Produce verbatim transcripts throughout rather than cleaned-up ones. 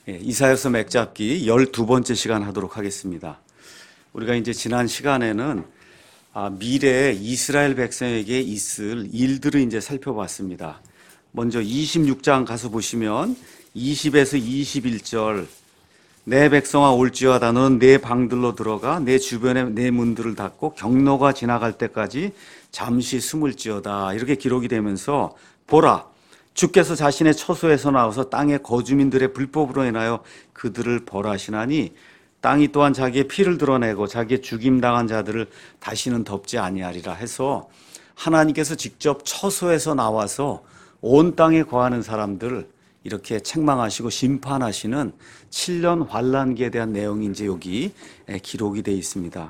예, 이사야서 맥잡기 열두 번째 시간 하도록 하겠습니다. 우리가 이제 지난 시간에는 아, 미래 이스라엘 백성에게 있을 일들을 이제 살펴봤습니다. 먼저 이십육 장 가서 보시면 이십에서 이십일 절, 내 백성아 올지어다 너는 내 방들로 들어가 내 주변에 내 문들을 닫고 경로가 지나갈 때까지 잠시 숨을지어다, 이렇게 기록이 되면서 보라, 주께서 자신의 처소에서 나와서 땅의 거주민들의 불법으로 인하여 그들을 벌하시나니 땅이 또한 자기의 피를 드러내고 자기의 죽임당한 자들을 다시는 덮지 아니하리라 해서 하나님께서 직접 처소에서 나와서 온 땅에 거하는 사람들 이렇게 책망하시고 심판하시는 칠 년 환란기에 대한 내용이 이제 여기 기록이 되어 있습니다.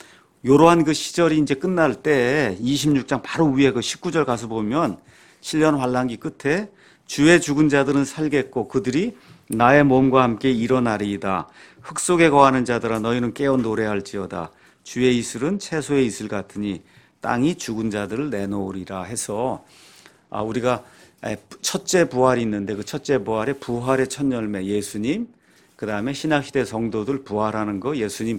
이러한 그 시절이 이제 끝날 때 이십육 장 바로 위에 그 십구 절 가서 보면 칠 년 환란기 끝에 주의 죽은 자들은 살겠고 그들이 나의 몸과 함께 일어나리이다. 흙 속에 거하는 자들아 너희는 깨어 노래할지어다. 주의 이슬은 채소의 이슬 같으니 땅이 죽은 자들을 내놓으리라 해서 아, 우리가 첫째 부활이 있는데 그 첫째 부활의 부활의 첫 열매 예수님, 그 다음에 신약시대 성도들 부활하는 거 예수님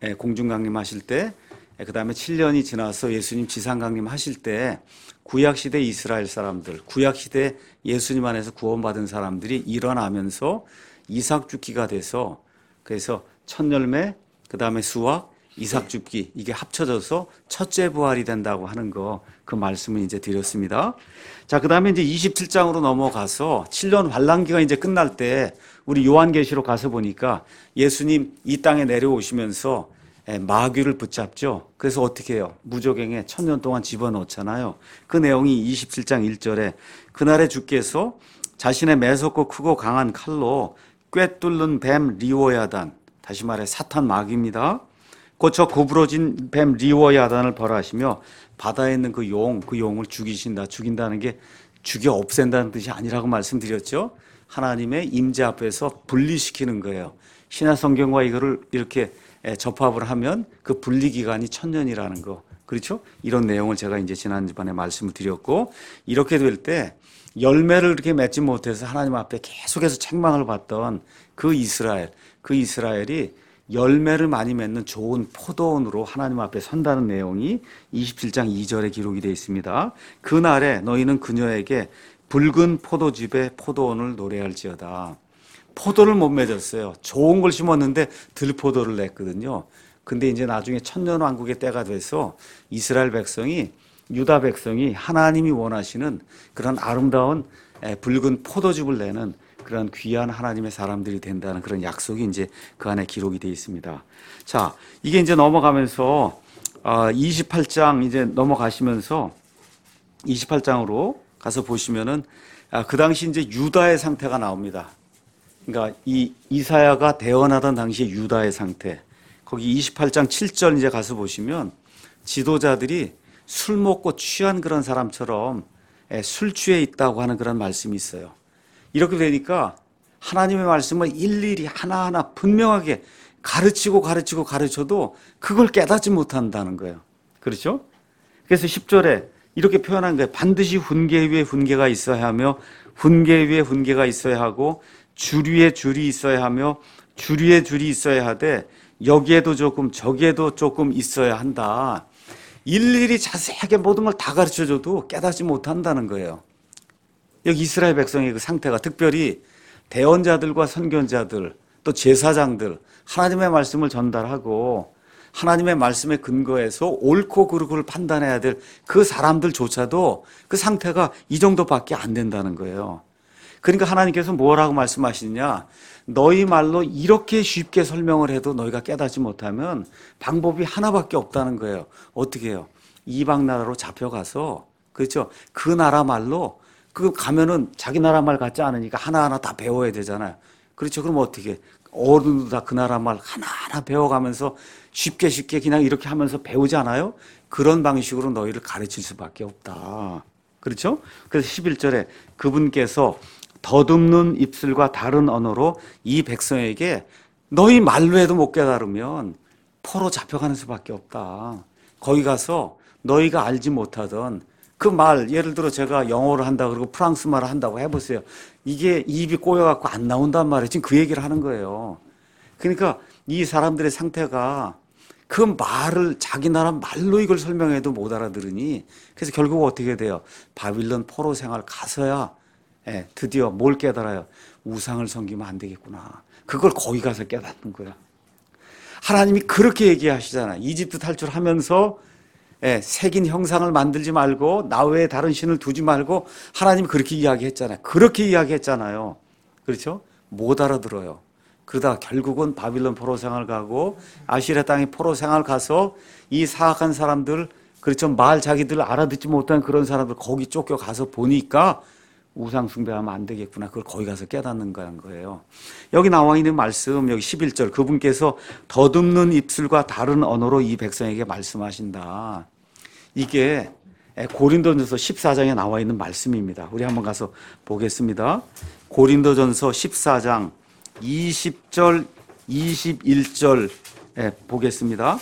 공중강림하실 때, 그 다음에 칠 년이 지나서 예수님 지상강림하실 때 구약시대 이스라엘 사람들, 구약시대 예수님 안에서 구원받은 사람들이 일어나면서 이삭 죽기가 돼서 그래서 첫 열매, 그 다음에 수확, 이삭 죽기 이게 합쳐져서 첫째 부활이 된다고 하는 거, 그 말씀을 이제 드렸습니다. 자, 그 다음에 이제 이십칠 장으로 넘어가서 칠 년 환란기가 이제 끝날 때 우리 요한계시록 가서 보니까 예수님 이 땅에 내려오시면서 마귀를 붙잡죠. 그래서 어떻게 해요? 무저갱에 천년 동안 집어넣잖아요. 그 내용이 이십칠 장 일 절에 그날에 주께서 자신의 매섭고 크고 강한 칼로 꿰뚫는 뱀 리오야단, 다시 말해 사탄 마귀입니다. 곧 저 구부러진 뱀 리오야단을 벌하시며 바다에 있는 그 용, 그 용을 죽이신다. 죽인다는 게 죽여 없앤다는 뜻이 아니라고 말씀드렸죠. 하나님의 임재 앞에서 분리시키는 거예요. 신약 성경과 이거를 이렇게 접합을 하면 그 분리 기간이 천년이라는 거, 그렇죠? 이런 내용을 제가 이제 지난번에 말씀을 드렸고, 이렇게 될 때 열매를 이렇게 맺지 못해서 하나님 앞에 계속해서 책망을 받던 그 이스라엘, 그 이스라엘이 열매를 많이 맺는 좋은 포도원으로 하나님 앞에 선다는 내용이 이십칠 장 이 절에 기록이 되어 있습니다. 그날에 너희는 그녀에게 붉은 포도즙에 포도원을 노래할지어다. 포도를 못 맺었어요. 좋은 걸 심었는데 들포도를 냈거든요. 근데 이제 나중에 천년왕국의 때가 돼서 이스라엘 백성이, 유다 백성이 하나님이 원하시는 그런 아름다운 붉은 포도즙을 내는 그런 귀한 하나님의 사람들이 된다는 그런 약속이 이제 그 안에 기록이 되어 있습니다. 자, 이게 이제 넘어가면서 이십팔 장 이제 넘어가시면서 이십팔 장으로 가서 보시면은 그 당시 이제 유다의 상태가 나옵니다. 그러니까 이 이사야가 대언하던 당시의 유다의 상태, 거기 이십팔 장 칠 절 이제 가서 보시면 지도자들이 술 먹고 취한 그런 사람처럼 술 취해 있다고 하는 그런 말씀이 있어요. 이렇게 되니까 하나님의 말씀을 일일이 하나하나 분명하게 가르치고 가르치고 가르쳐도 그걸 깨닫지 못한다는 거예요. 그렇죠? 그래서 십 절에 이렇게 표현한 거예요. 반드시 훈계 위에 훈계가 있어야 하며 훈계 위에 훈계가 있어야 하고 줄 위에 줄이 있어야 하며 줄 위에 줄이 있어야 하되 여기에도 조금 저기에도 조금 있어야 한다. 일일이 자세하게 모든 걸 다 가르쳐줘도 깨닫지 못한다는 거예요. 여기 이스라엘 백성의 그 상태가, 특별히 대언자들과 선견자들 또 제사장들, 하나님의 말씀을 전달하고 하나님의 말씀에 근거해서 옳고 그르고를 판단해야 될 그 사람들조차도 그 상태가 이 정도밖에 안 된다는 거예요. 그러니까 하나님께서 뭐라고 말씀하시느냐, 너희 말로 이렇게 쉽게 설명을 해도 너희가 깨닫지 못하면 방법이 하나밖에 없다는 거예요. 어떻게 해요? 이방 나라로 잡혀가서, 그렇죠? 그 나라 말로, 그 가면은 자기 나라 말 같지 않으니까 하나하나 다 배워야 되잖아요. 그렇죠? 그럼 어떻게 해? 어른도 다 그 나라 말 하나하나 배워가면서 쉽게 쉽게 그냥 이렇게 하면서 배우지 않아요? 그런 방식으로 너희를 가르칠 수밖에 없다. 그렇죠? 그래서 십일 절에 그분께서 더듬는 입술과 다른 언어로 이 백성에게 너희 말로 해도 못 깨달으면 포로 잡혀가는 수밖에 없다. 거기 가서 너희가 알지 못하던 그 말, 예를 들어 제가 영어를 한다 그러고 프랑스 말을 한다고 해보세요. 이게 입이 꼬여갖고 안 나온단 말이에요. 지금 그 얘기를 하는 거예요. 그러니까 이 사람들의 상태가 그 말을 자기 나라 말로 이걸 설명해도 못 알아들으니 그래서 결국 어떻게 돼요? 바빌론 포로 생활 가서야 예, 드디어 뭘 깨달아요? 우상을 섬기면 안 되겠구나. 그걸 거기 가서 깨닫는 거야. 하나님이 그렇게 얘기하시잖아요. 이집트 탈출하면서 예, 새긴 형상을 만들지 말고 나 외에 다른 신을 두지 말고 하나님이 그렇게 이야기했잖아요. 그렇게 이야기했잖아요. 그렇죠? 못 알아들어요. 그러다 결국은 바빌론 포로 생활 가고 아시리아 땅에 포로 생활 가서 이 사악한 사람들, 그렇죠? 말 자기들 알아듣지 못한 그런 사람들 거기 쫓겨가서 보니까 우상 숭배하면 안 되겠구나. 그걸 거기 가서 깨닫는 거예요. 여기 나와 있는 말씀, 여기 십일 절, 그분께서 더듬는 입술과 다른 언어로 이 백성에게 말씀하신다. 이게 고린도전서 십사 장에 나와 있는 말씀입니다. 우리 한번 가서 보겠습니다. 고린도전서 십사 장 이십 절, 이십일 절 보겠습니다.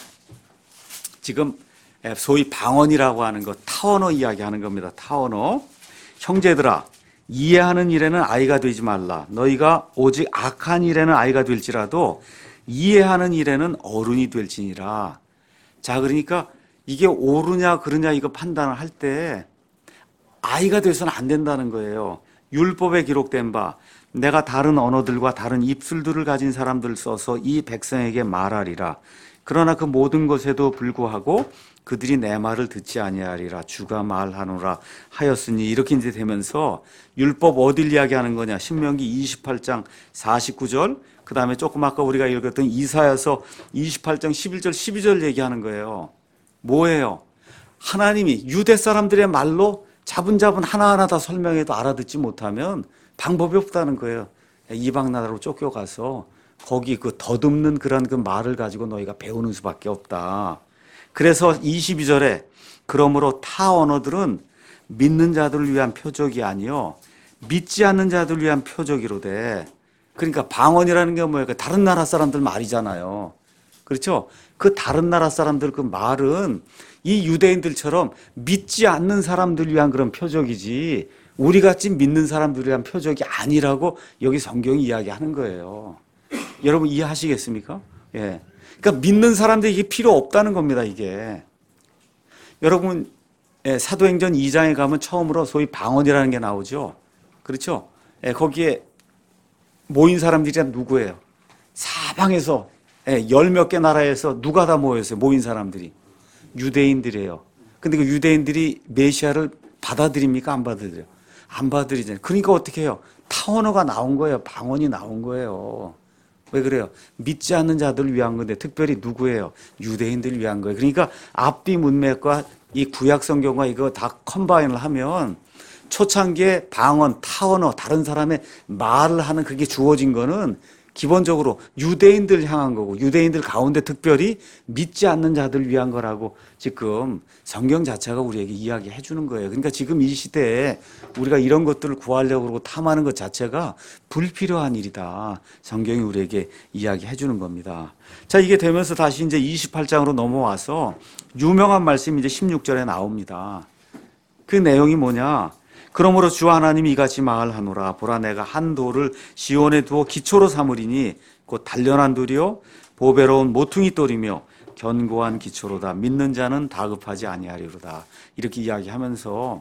지금 소위 방언이라고 하는 것, 타언어 이야기하는 겁니다. 타언어. 형제들아, 이해하는 일에는 아이가 되지 말라. 너희가 오직 악한 일에는 아이가 될지라도 이해하는 일에는 어른이 될지니라. 자, 그러니까 이게 옳으냐 그르냐 이거 판단을 할 때 아이가 돼서는 안 된다는 거예요. 율법에 기록된 바 내가 다른 언어들과 다른 입술들을 가진 사람들 써서 이 백성에게 말하리라. 그러나 그 모든 것에도 불구하고 그들이 내 말을 듣지 아니하리라. 주가 말하노라 하였으니. 이렇게 이제 되면서 율법 어딜 이야기하는 거냐? 신명기 이십팔 장 사십구 절, 그 다음에 조금 아까 우리가 읽었던 이사야서 이십팔 장 십일 절 십이 절 얘기하는 거예요. 뭐예요? 하나님이 유대 사람들의 말로 자분자분 하나하나 다 설명해도 알아듣지 못하면 방법이 없다는 거예요. 이방 나라로 쫓겨가서 거기 그 더듬는 그런 그 말을 가지고 너희가 배우는 수밖에 없다. 그래서 이십이 절에 그러므로 타 언어들은 믿는 자들을 위한 표적이 아니요 믿지 않는 자들을 위한 표적이로되. 그러니까 방언이라는 게 뭐예요? 다른 나라 사람들 말이잖아요. 그렇죠? 그 다른 나라 사람들 그 말은 이 유대인들처럼 믿지 않는 사람들 위한 그런 표적이지 우리같이 믿는 사람들을 위한 표적이 아니라고 여기 성경이 이야기하는 거예요. 여러분 이해하시겠습니까? 예. 그러니까 믿는 사람들이 이게 필요 없다는 겁니다, 이게. 여러분, 예, 사도행전 이 장에 가면 처음으로 소위 방언이라는 게 나오죠. 그렇죠? 예, 거기에 모인 사람들이 누구예요? 사방에서, 예, 열 몇 개 나라에서 누가 다 모였어요, 모인 사람들이. 유대인들이에요. 근데 그 유대인들이 메시아를 받아들입니까? 안 받아들여요? 안 받아들이잖아요. 그러니까 어떻게 해요? 타언어가 나온 거예요. 방언이 나온 거예요. 왜 그래요? 믿지 않는 자들을 위한 건데 특별히 누구예요? 유대인들을 위한 거예요. 그러니까 앞뒤 문맥과 이 구약 성경과 이거 다 컴바인을 하면 초창기에 방언, 타언어, 다른 사람의 말을 하는 그게 주어진 거는 기본적으로 유대인들 향한 거고 유대인들 가운데 특별히 믿지 않는 자들을 위한 거라고 지금 성경 자체가 우리에게 이야기해 주는 거예요. 그러니까 지금 이 시대에 우리가 이런 것들을 구하려고 그러고 탐하는 것 자체가 불필요한 일이다. 성경이 우리에게 이야기해 주는 겁니다. 자, 이게 되면서 다시 이제 이십팔 장으로 넘어와서 유명한 말씀이 이제 십육 절에 나옵니다. 그 내용이 뭐냐? 그러므로 주 하나님이 이같이 말하노라. 보라, 내가 한 돌을 시온에 두어 기초로 삼으리니 곧 단련한 돌이요 보배로운 모퉁이 돌이며 견고한 기초로다. 믿는 자는 다급하지 아니하리로다. 이렇게 이야기하면서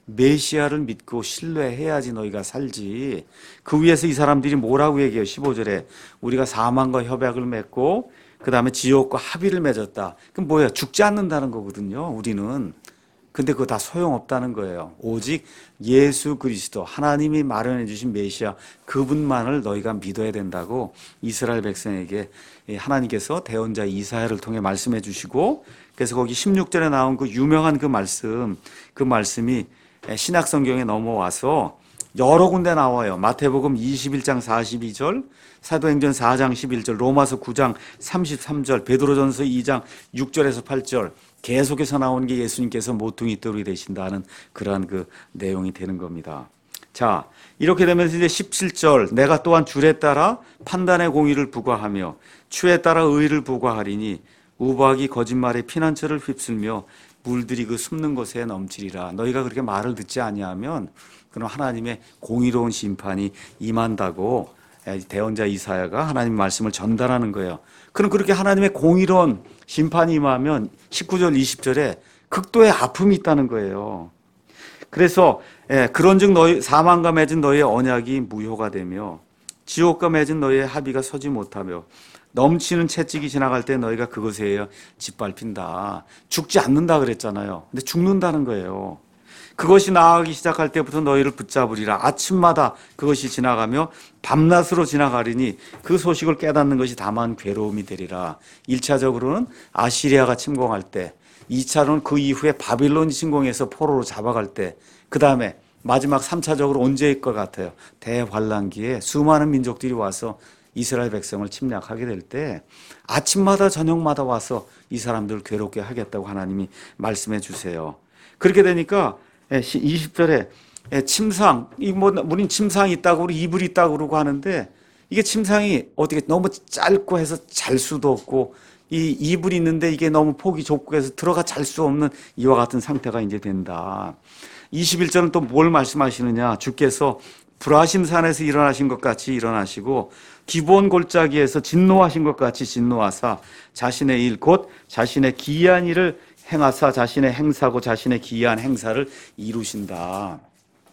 메시아를 믿고 신뢰해야지 너희가 살지. 그 위에서 이 사람들이 뭐라고 얘기해요? 십오 절에 우리가 사망과 협약을 맺고 그 다음에 지옥과 합의를 맺었다. 그럼 뭐예요? 죽지 않는다는 거거든요, 우리는. 근데 그거 다 소용없다는 거예요. 오직 예수 그리스도, 하나님이 마련해 주신 메시아, 그분만을 너희가 믿어야 된다고 이스라엘 백성에게 하나님께서 대언자 이사야를 통해 말씀해 주시고, 그래서 거기 십육 절에 나온 그 유명한 그 말씀, 그 말씀이 신약 성경에 넘어와서 여러 군데 나와요. 마태복음 이십일 장 사십이 절, 사도행전 사 장 십일 절, 로마서 구 장 삼십삼 절, 베드로전서 이 장 육 절에서 팔 절, 계속해서 나오는 게 예수님께서 모퉁이 돌이 되신다는 그러한 그 내용이 되는 겁니다. 자, 이렇게 되면서 이제 십칠 절, 내가 또한 줄에 따라 판단의 공의를 부과하며 추에 따라 의를 부과하리니 우박이 거짓말의 피난처를 휩쓸며 물들이 그 숨는 곳에 넘치리라. 너희가 그렇게 말을 듣지 아니하면 그럼 하나님의 공의로운 심판이 임한다고 대언자 이사야가 하나님 말씀을 전달하는 거예요. 그럼 그렇게 하나님의 공의로운 심판이 임하면 십구 절 이십 절에 극도의 아픔이 있다는 거예요. 그래서 그런즉 너희 사망과 맺은 너희의 언약이 무효가 되며 지옥과 맺은 너희의 합의가 서지 못하며 넘치는 채찍이 지나갈 때 너희가 그것에 짓밟힌다. 죽지 않는다 그랬잖아요. 근데 죽는다는 거예요. 그것이 나아가기 시작할 때부터 너희를 붙잡으리라. 아침마다 그것이 지나가며 밤낮으로 지나가리니 그 소식을 깨닫는 것이 다만 괴로움이 되리라. 일 차적으로는 아시리아가 침공할 때, 이 차로는 그 이후에 바빌론이 침공해서 포로로 잡아갈 때, 그 다음에 마지막 삼 차적으로 언제일 것 같아요? 대환란기에 수많은 민족들이 와서 이스라엘 백성을 침략하게 될 때 아침마다 저녁마다 와서 이 사람들을 괴롭게 하겠다고 하나님이 말씀해 주세요. 그렇게 되니까 이십 절에 침상, 뭐 우린 침상이 있다고 우리 이불이 있다고 그러고 하는데 이게 침상이 어떻게 너무 짧고 해서 잘 수도 없고 이 이불이 있는데 이게 너무 폭이 좁고 해서 들어가 잘 수 없는 이와 같은 상태가 이제 된다. 이십일 절은 또 뭘 말씀하시느냐? 주께서 불하심 산에서 일어나신 것 같이 일어나시고 기브온 골짜기에서 진노하신 것 같이 진노하사 자신의 일 곧 자신의 기이한 일을 행하사 자신의 행사고 자신의 기이한 행사를 이루신다.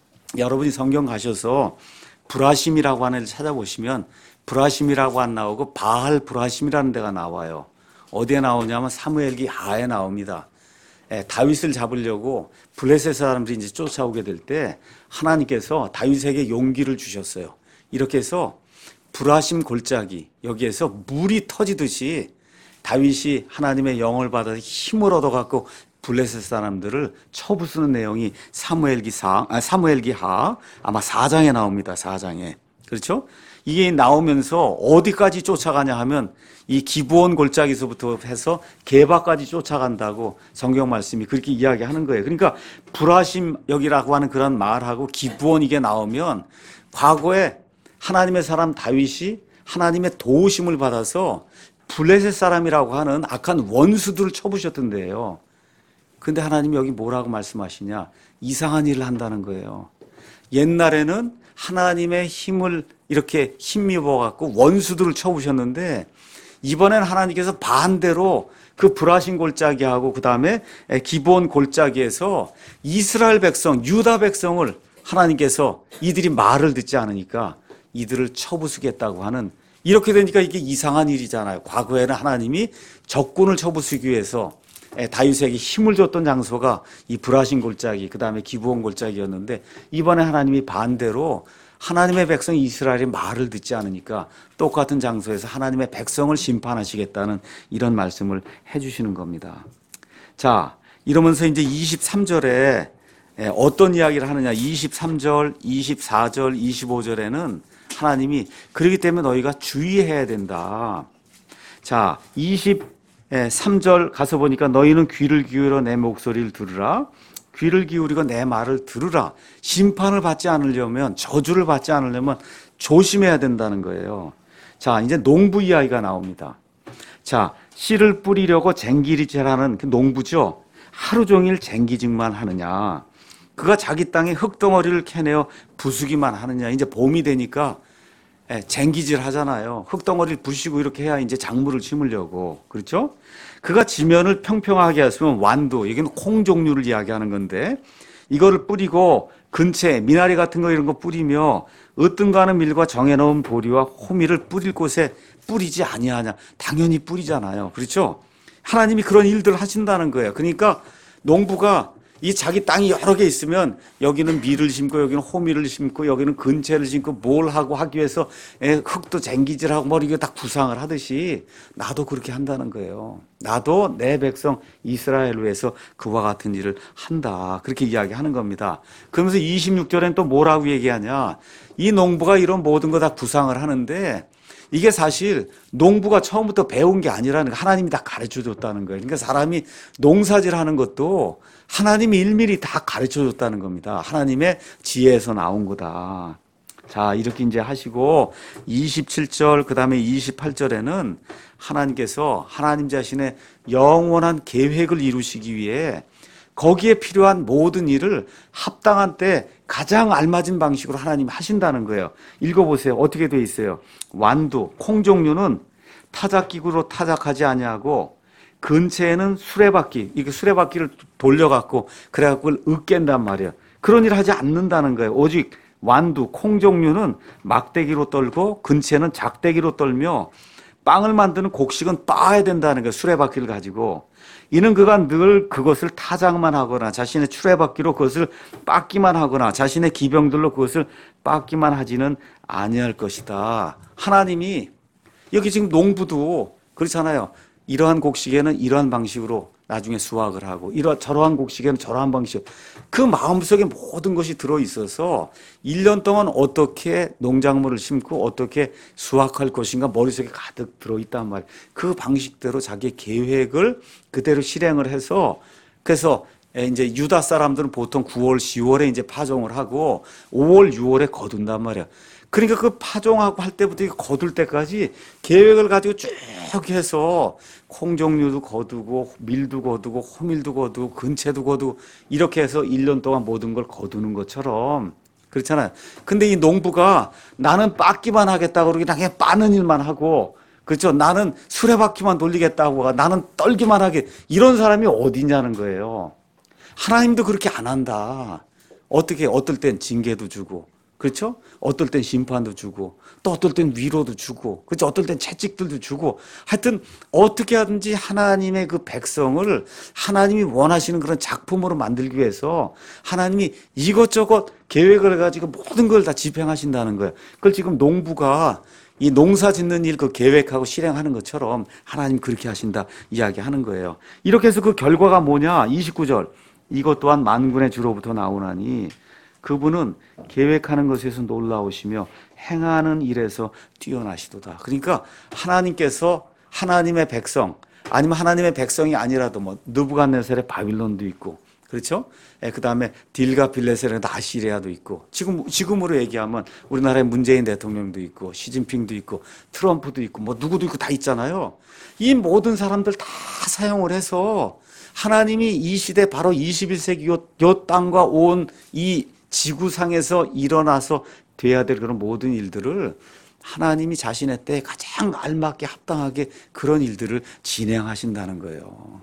여러분이 성경 가셔서 불하심이라고 하는 걸 찾아보시면 불하심이라고 안 나오고 바알 불하심이라는 데가 나와요. 어디에 나오냐면 사무엘기 하에 나옵니다. 예, 다윗을 잡으려고 블레셋 사람들이 이제 쫓아오게 될 때 하나님께서 다윗에게 용기를 주셨어요. 이렇게 해서 불하심 골짜기 여기에서 물이 터지듯이 다윗이 하나님의 영을 받아 힘을 얻어갖고 블레셋 사람들을 쳐부수는 내용이 사무엘기 사, 아, 사무엘기 하 아마 사 장에 나옵니다. 사 장에. 그렇죠? 이게 나오면서 어디까지 쫓아가냐 하면 이 기브온 골짜기에서부터 해서 게바까지 쫓아간다고 성경 말씀이 그렇게 이야기하는 거예요. 그러니까 불하심 여기라고 하는 그런 말하고 기브온 이게 나오면 과거에 하나님의 사람 다윗이 하나님의 도우심을 받아서 블레셋 사람이라고 하는 악한 원수들을 쳐부셨던데요. 근데 하나님이 여기 뭐라고 말씀하시냐? 이상한 일을 한다는 거예요. 옛날에는 하나님의 힘을 이렇게 힘입어 갖고 원수들을 쳐부셨는데 이번엔 하나님께서 반대로 그 불하신 골짜기하고 그 다음에 기브온 골짜기에서 이스라엘 백성, 유다 백성을 하나님께서 이들이 말을 듣지 않으니까 이들을 쳐부수겠다고 하는 이렇게 되니까 이게 이상한 일이잖아요. 과거에는 하나님이 적군을 쳐부수기 위해서 다윗에게 힘을 줬던 장소가 이 불하신 골짜기, 그 다음에 기브온 골짜기였는데 이번에 하나님이 반대로 하나님의 백성 이스라엘이 말을 듣지 않으니까 똑같은 장소에서 하나님의 백성을 심판하시겠다는 이런 말씀을 해주시는 겁니다. 자, 이러면서 이제 이십삼 절에 어떤 이야기를 하느냐? 이십삼 절, 이십사 절, 이십오 절에는 하나님이 그렇기 때문에 너희가 주의해야 된다. 자, 이십삼 절 가서 보니까 너희는 귀를 기울여 내 목소리를 들으라. 귀를 기울이고 내 말을 들으라. 심판을 받지 않으려면, 저주를 받지 않으려면 조심해야 된다는 거예요. 자, 이제 농부 이야기가 나옵니다. 자, 씨를 뿌리려고 쟁기리질하는 그 농부죠. 하루 종일 쟁기직만 하느냐. 그가 자기 땅에 흙덩어리를 캐내어 부수기만 하느냐. 이제 봄이 되니까 쟁기질 하잖아요. 흙덩어리를 부시고 이렇게 해야 이제 작물을 심으려고. 그렇죠? 그가 지면을 평평하게 했으면 완도, 여기는 콩 종류를 이야기하는 건데 이거를 뿌리고 근처에 미나리 같은 거 이런 거 뿌리며 으뜸가는 밀과 정해놓은 보리와 호미를 뿌릴 곳에 뿌리지 아니하냐. 당연히 뿌리잖아요. 그렇죠? 하나님이 그런 일들을 하신다는 거예요. 그러니까 농부가 이 자기 땅이 여러 개 있으면 여기는 밀을 심고 여기는 호미를 심고 여기는 근채를 심고 뭘 하고 하기 위해서 흙도 쟁기질하고 뭐 이게 다 구상을 하듯이 나도 그렇게 한다는 거예요. 나도 내 백성 이스라엘을 위해서 그와 같은 일을 한다. 그렇게 이야기하는 겁니다. 그러면서 이십육 절엔 또 뭐라고 얘기하냐. 이 농부가 이런 모든 거 다 구상을 하는데 이게 사실 농부가 처음부터 배운 게 아니라는 거 하나님이 다 가르쳐 줬다는 거예요. 그러니까 사람이 농사질 하는 것도 하나님이 일일이 다 가르쳐 줬다는 겁니다. 하나님의 지혜에서 나온 거다. 자, 이렇게 이제 하시고 이십칠 절 그다음에 이십팔 절에는 하나님께서 하나님 자신의 영원한 계획을 이루시기 위해 거기에 필요한 모든 일을 합당한 때 가장 알맞은 방식으로 하나님이 하신다는 거예요. 읽어보세요. 어떻게 돼 있어요? 완두, 콩 종류는 타작기구로 타작하지 아니하고 근처에는 수레바퀴, 이게 수레바퀴를 돌려갖고 그래갖고 그걸 으깬단 말이에요. 그런 일을 하지 않는다는 거예요. 오직 완두, 콩 종류는 막대기로 떨고 근처에는 작대기로 떨며 빵을 만드는 곡식은 빻아야 된다는 거예요. 수레바퀴를 가지고. 이는 그가 늘 그것을 타작만 하거나 자신의 수레바퀴로 그것을 빻기만 하거나 자신의 기병들로 그것을 빻기만 하지는 아니할 것이다. 하나님이 여기 지금 농부도 그렇잖아요. 이러한 곡식에는 이러한 방식으로 나중에 수확을 하고 이러 저러한 곡식에는 저러한 방식. 그 마음속에 모든 것이 들어있어서 일 년 동안 어떻게 농작물을 심고 어떻게 수확할 것인가 머릿속에 가득 들어있단 말이에요. 그 방식대로 자기 계획을 그대로 실행을 해서 그래서 이제 유다 사람들은 보통 구월, 시월에 이제 파종을 하고 오월, 유월에 거둔단 말이에요. 그러니까 그 파종하고 할 때부터 거둘 때까지 계획을 가지고 쭉 해서 콩 종류도 거두고 밀도 거두고 호밀도 거두고 근채도 거두고 이렇게 해서 일 년 동안 모든 걸 거두는 것처럼 그렇잖아요. 근데 이 농부가 나는 빻기만 하겠다고 그러기 그냥 빠는 일만 하고 그렇죠. 나는 수레바퀴만 돌리겠다고 나는 떨기만 하게 이런 사람이 어디냐는 거예요. 하나님도 그렇게 안 한다. 어떻게 어떨 땐 징계도 주고 그렇죠? 어떨 땐 심판도 주고 또 어떨 땐 위로도 주고 그렇죠? 어떨 땐 채찍들도 주고 하여튼 어떻게 하든지 하나님의 그 백성을 하나님이 원하시는 그런 작품으로 만들기 위해서 하나님이 이것저것 계획을 가지고 모든 걸 다 집행하신다는 거예요. 그걸 지금 농부가 이 농사 짓는 일 그 계획하고 실행하는 것처럼 하나님 그렇게 하신다 이야기하는 거예요. 이렇게 해서 그 결과가 뭐냐? 이십구 절 이것 또한 만군의 주로부터 나오나니 그분은 계획하는 것에서 놀라우시며 행하는 일에서 뛰어나시도다. 그러니까 하나님께서 하나님의 백성 아니면 하나님의 백성이 아니라도 뭐 느부갓네살의 바빌론도 있고 그렇죠? 예, 그다음에 딜가빌레셀의 나시리아도 있고 지금 지금으로 얘기하면 우리나라의 문재인 대통령도 있고 시진핑도 있고 트럼프도 있고 뭐 누구도 있고 다 있잖아요. 이 모든 사람들 다 사용을 해서 하나님이 이 시대 바로 이십일 세기 요, 요 땅과 온 이 지구상에서 일어나서 돼야 될 그런 모든 일들을 하나님이 자신의 때에 가장 알맞게 합당하게 그런 일들을 진행하신다는 거예요.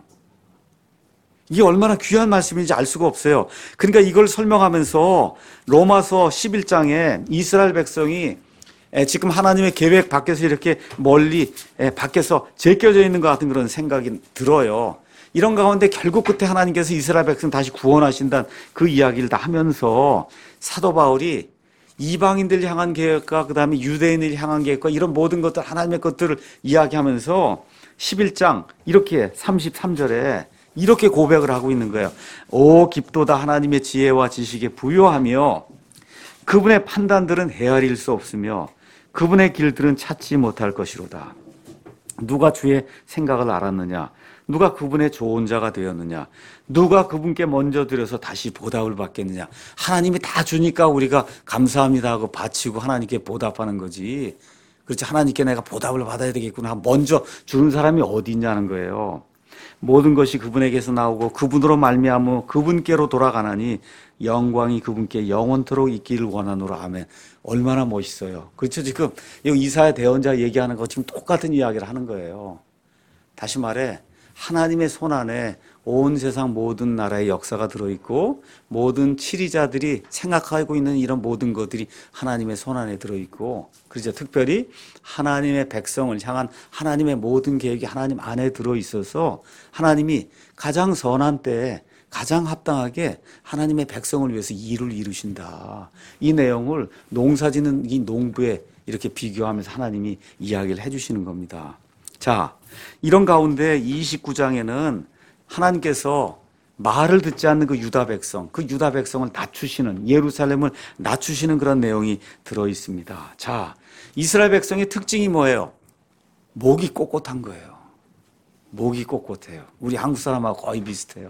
이게 얼마나 귀한 말씀인지 알 수가 없어요. 그러니까 이걸 설명하면서 로마서 십일 장에 이스라엘 백성이 지금 하나님의 계획 밖에서 이렇게 멀리 밖에서 제껴져 있는 것 같은 그런 생각이 들어요. 이런 가운데 결국 끝에 하나님께서 이스라엘 백성 다시 구원하신다는 그 이야기를 다 하면서 사도 바울이 이방인들 향한 계획과 그 다음에 유대인을 향한 계획과 이런 모든 것들 하나님의 것들을 이야기하면서 십일 장 이렇게 삼십삼 절에 이렇게 고백을 하고 있는 거예요. 오 깊도다 하나님의 지혜와 지식에 부요하며 그분의 판단들은 헤아릴 수 없으며 그분의 길들은 찾지 못할 것이로다. 누가 주의 생각을 알았느냐? 누가 그분의 좋은 자가 되었느냐? 누가 그분께 먼저 드려서 다시 보답을 받겠느냐? 하나님이 다 주니까 우리가 감사합니다 하고 바치고 하나님께 보답하는 거지. 그렇지 하나님께 내가 보답을 받아야 되겠구나. 먼저 주는 사람이 어디 있냐는 거예요. 모든 것이 그분에게서 나오고 그분으로 말미암아 그분께로 돌아가나니 영광이 그분께 영원토록 있기를 원하노라. 아멘. 얼마나 멋있어요. 그렇죠? 지금 이사야 대언자 얘기하는 거 지금 똑같은 이야기를 하는 거예요. 다시 말해 하나님의 손 안에 온 세상 모든 나라의 역사가 들어있고 모든 치리자들이 생각하고 있는 이런 모든 것들이 하나님의 손 안에 들어있고 그렇죠. 특별히 하나님의 백성을 향한 하나님의 모든 계획이 하나님 안에 들어있어서 하나님이 가장 선한 때에 가장 합당하게 하나님의 백성을 위해서 일을 이루신다. 이 내용을 농사짓는 이 농부에 이렇게 비교하면서 하나님이 이야기를 해주시는 겁니다. 자, 이런 가운데 이십구 장에는 하나님께서 말을 듣지 않는 그 유다 백성, 그 유다 백성을 낮추시는, 예루살렘을 낮추시는 그런 내용이 들어 있습니다. 자, 이스라엘 백성의 특징이 뭐예요? 목이 꼿꼿한 거예요. 목이 꼿꼿해요. 우리 한국 사람하고 거의 비슷해요.